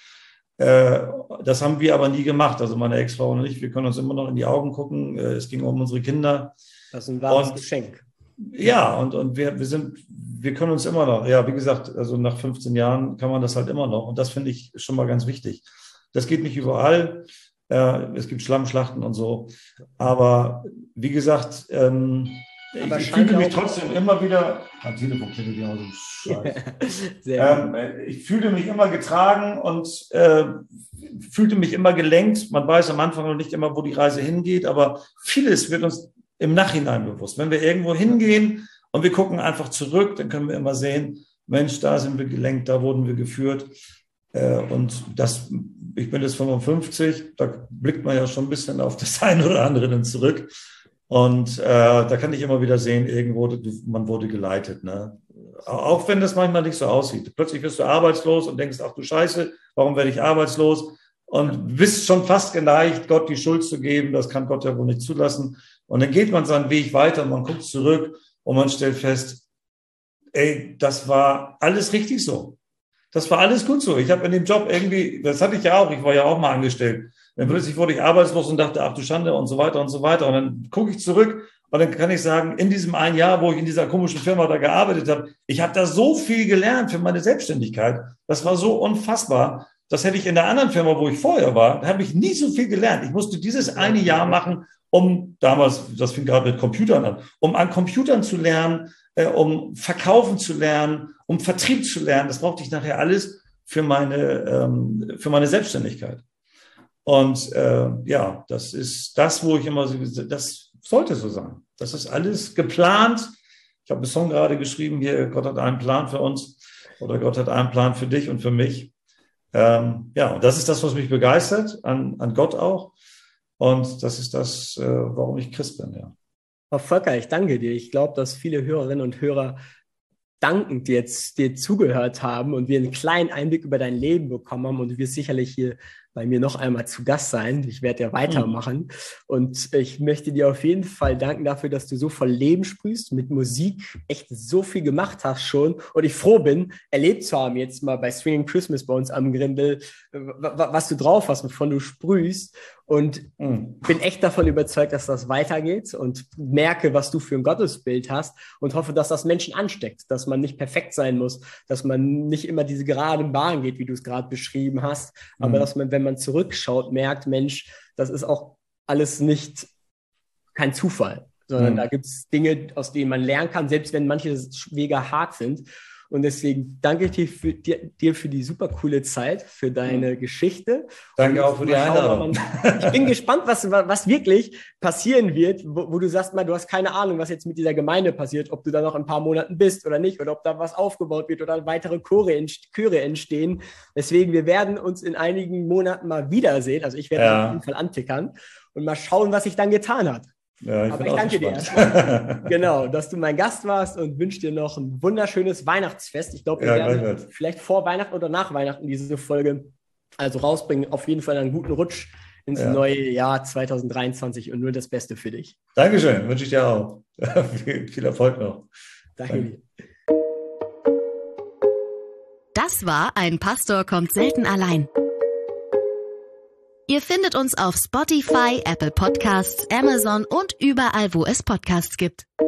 Das haben wir aber nie gemacht, also meine Ex-Frau und ich. Wir können uns immer noch in die Augen gucken. Es ging um unsere Kinder. Das ist ein wahres und, Geschenk. Ja, und, und wir, wir sind, wir können uns immer noch, ja, wie gesagt, also nach fünfzehn Jahren kann man das halt immer noch. Und das finde ich schon mal ganz wichtig. Das geht nicht überall. Es gibt Schlammschlachten und so. Aber wie gesagt, ähm, aber ich fühle mich trotzdem immer wieder. Mein Telefon klingelt ja so Scheiße. ähm, ich fühlte mich immer getragen und äh, fühlte mich immer gelenkt. Man weiß am Anfang noch nicht immer, wo die Reise hingeht, aber vieles wird uns im Nachhinein bewusst. Wenn wir irgendwo hingehen und wir gucken einfach zurück, dann können wir immer sehen, Mensch, da sind wir gelenkt, da wurden wir geführt. Äh, und das, ich bin jetzt fünfundfünfzig, da blickt man ja schon ein bisschen auf das eine oder andere dann zurück. Und äh, da kann ich immer wieder sehen, irgendwo, man wurde geleitet. Ne? Auch wenn das manchmal nicht so aussieht. Plötzlich wirst du arbeitslos und denkst, ach du Scheiße, warum werde ich arbeitslos? Und bist schon fast geneigt, Gott die Schuld zu geben. Das kann Gott ja wohl nicht zulassen. Und dann geht man seinen Weg weiter, man guckt zurück und man stellt fest, ey, das war alles richtig so. Das war alles gut so. Ich habe in dem Job irgendwie, das hatte ich ja auch, ich war ja auch mal angestellt. Dann plötzlich wurde ich arbeitslos und dachte, ach du Schande und so weiter und so weiter. Und dann gucke ich zurück und dann kann ich sagen, in diesem einen Jahr, wo ich in dieser komischen Firma da gearbeitet habe, ich habe da so viel gelernt für meine Selbstständigkeit. Das war so unfassbar. Das hätte ich in der anderen Firma, wo ich vorher war, da habe ich nie so viel gelernt. Ich musste dieses eine Jahr machen, um damals, das fing gerade mit Computern an, um an Computern zu lernen, äh, um Verkaufen zu lernen, um Vertrieb zu lernen. Das brauchte ich nachher alles für meine, ähm, für meine Selbstständigkeit. Und äh, ja, das ist das, wo ich immer so, das sollte so sein. Das ist alles geplant. Ich habe einen Song gerade geschrieben hier, Gott hat einen Plan für uns oder Gott hat einen Plan für dich und für mich. Ähm, ja, und das ist das, was mich begeistert, an, an Gott auch. Und das ist das, äh, warum ich Christ bin, ja. Frau Volker, ich danke dir. Ich glaube, dass viele Hörerinnen und Hörer dankend jetzt dir zugehört haben und wir einen kleinen Einblick über dein Leben bekommen haben und du wirst sicherlich hier bei mir noch einmal zu Gast sein. Ich werde ja weitermachen mhm. und ich möchte dir auf jeden Fall danken dafür, dass du so voll Leben sprühst, mit Musik echt so viel gemacht hast schon und ich froh bin, erlebt zu haben jetzt mal bei Swinging Christmas bei uns am Grindel, was du drauf hast, wovon du sprühst. Und mhm. bin echt davon überzeugt, dass das weitergeht und merke, was du für ein Gottesbild hast und hoffe, dass das Menschen ansteckt, dass man nicht perfekt sein muss, dass man nicht immer diese gerade Bahn geht, wie du es gerade beschrieben hast, mhm. aber dass man, wenn man zurückschaut, merkt, Mensch, das ist auch alles nicht kein Zufall, sondern mhm. da gibt es Dinge, aus denen man lernen kann, selbst wenn manche Wege hart sind. Und deswegen danke ich dir für, dir, dir für die super coole Zeit, für deine mhm. Geschichte. Danke auch für die Einladung. Ich bin gespannt, was, was wirklich passieren wird, wo, wo du sagst, mal, du hast keine Ahnung, was jetzt mit dieser Gemeinde passiert, ob du da noch ein paar Monaten bist oder nicht, oder ob da was aufgebaut wird oder weitere Chöre, Chöre entstehen. Deswegen, wir werden uns in einigen Monaten mal wiedersehen. Also ich werde ja. auf jeden Fall antickern und mal schauen, was sich dann getan hat. Ja, ich Aber ich danke dir erstmal, genau, dass du mein Gast warst und wünsche dir noch ein wunderschönes Weihnachtsfest. Ich glaube, wir ja, werden vielleicht vor Weihnachten oder nach Weihnachten diese Folge also rausbringen. Auf jeden Fall einen guten Rutsch ins ja. neue Jahr zwanzig dreiundzwanzig und nur das Beste für dich. Dankeschön, wünsche ich dir auch. Viel Erfolg noch. Danke, Danke dir. Das war Ein Pastor kommt selten allein. Ihr findet uns auf Spotify, Apple Podcasts, Amazon und überall, wo es Podcasts gibt.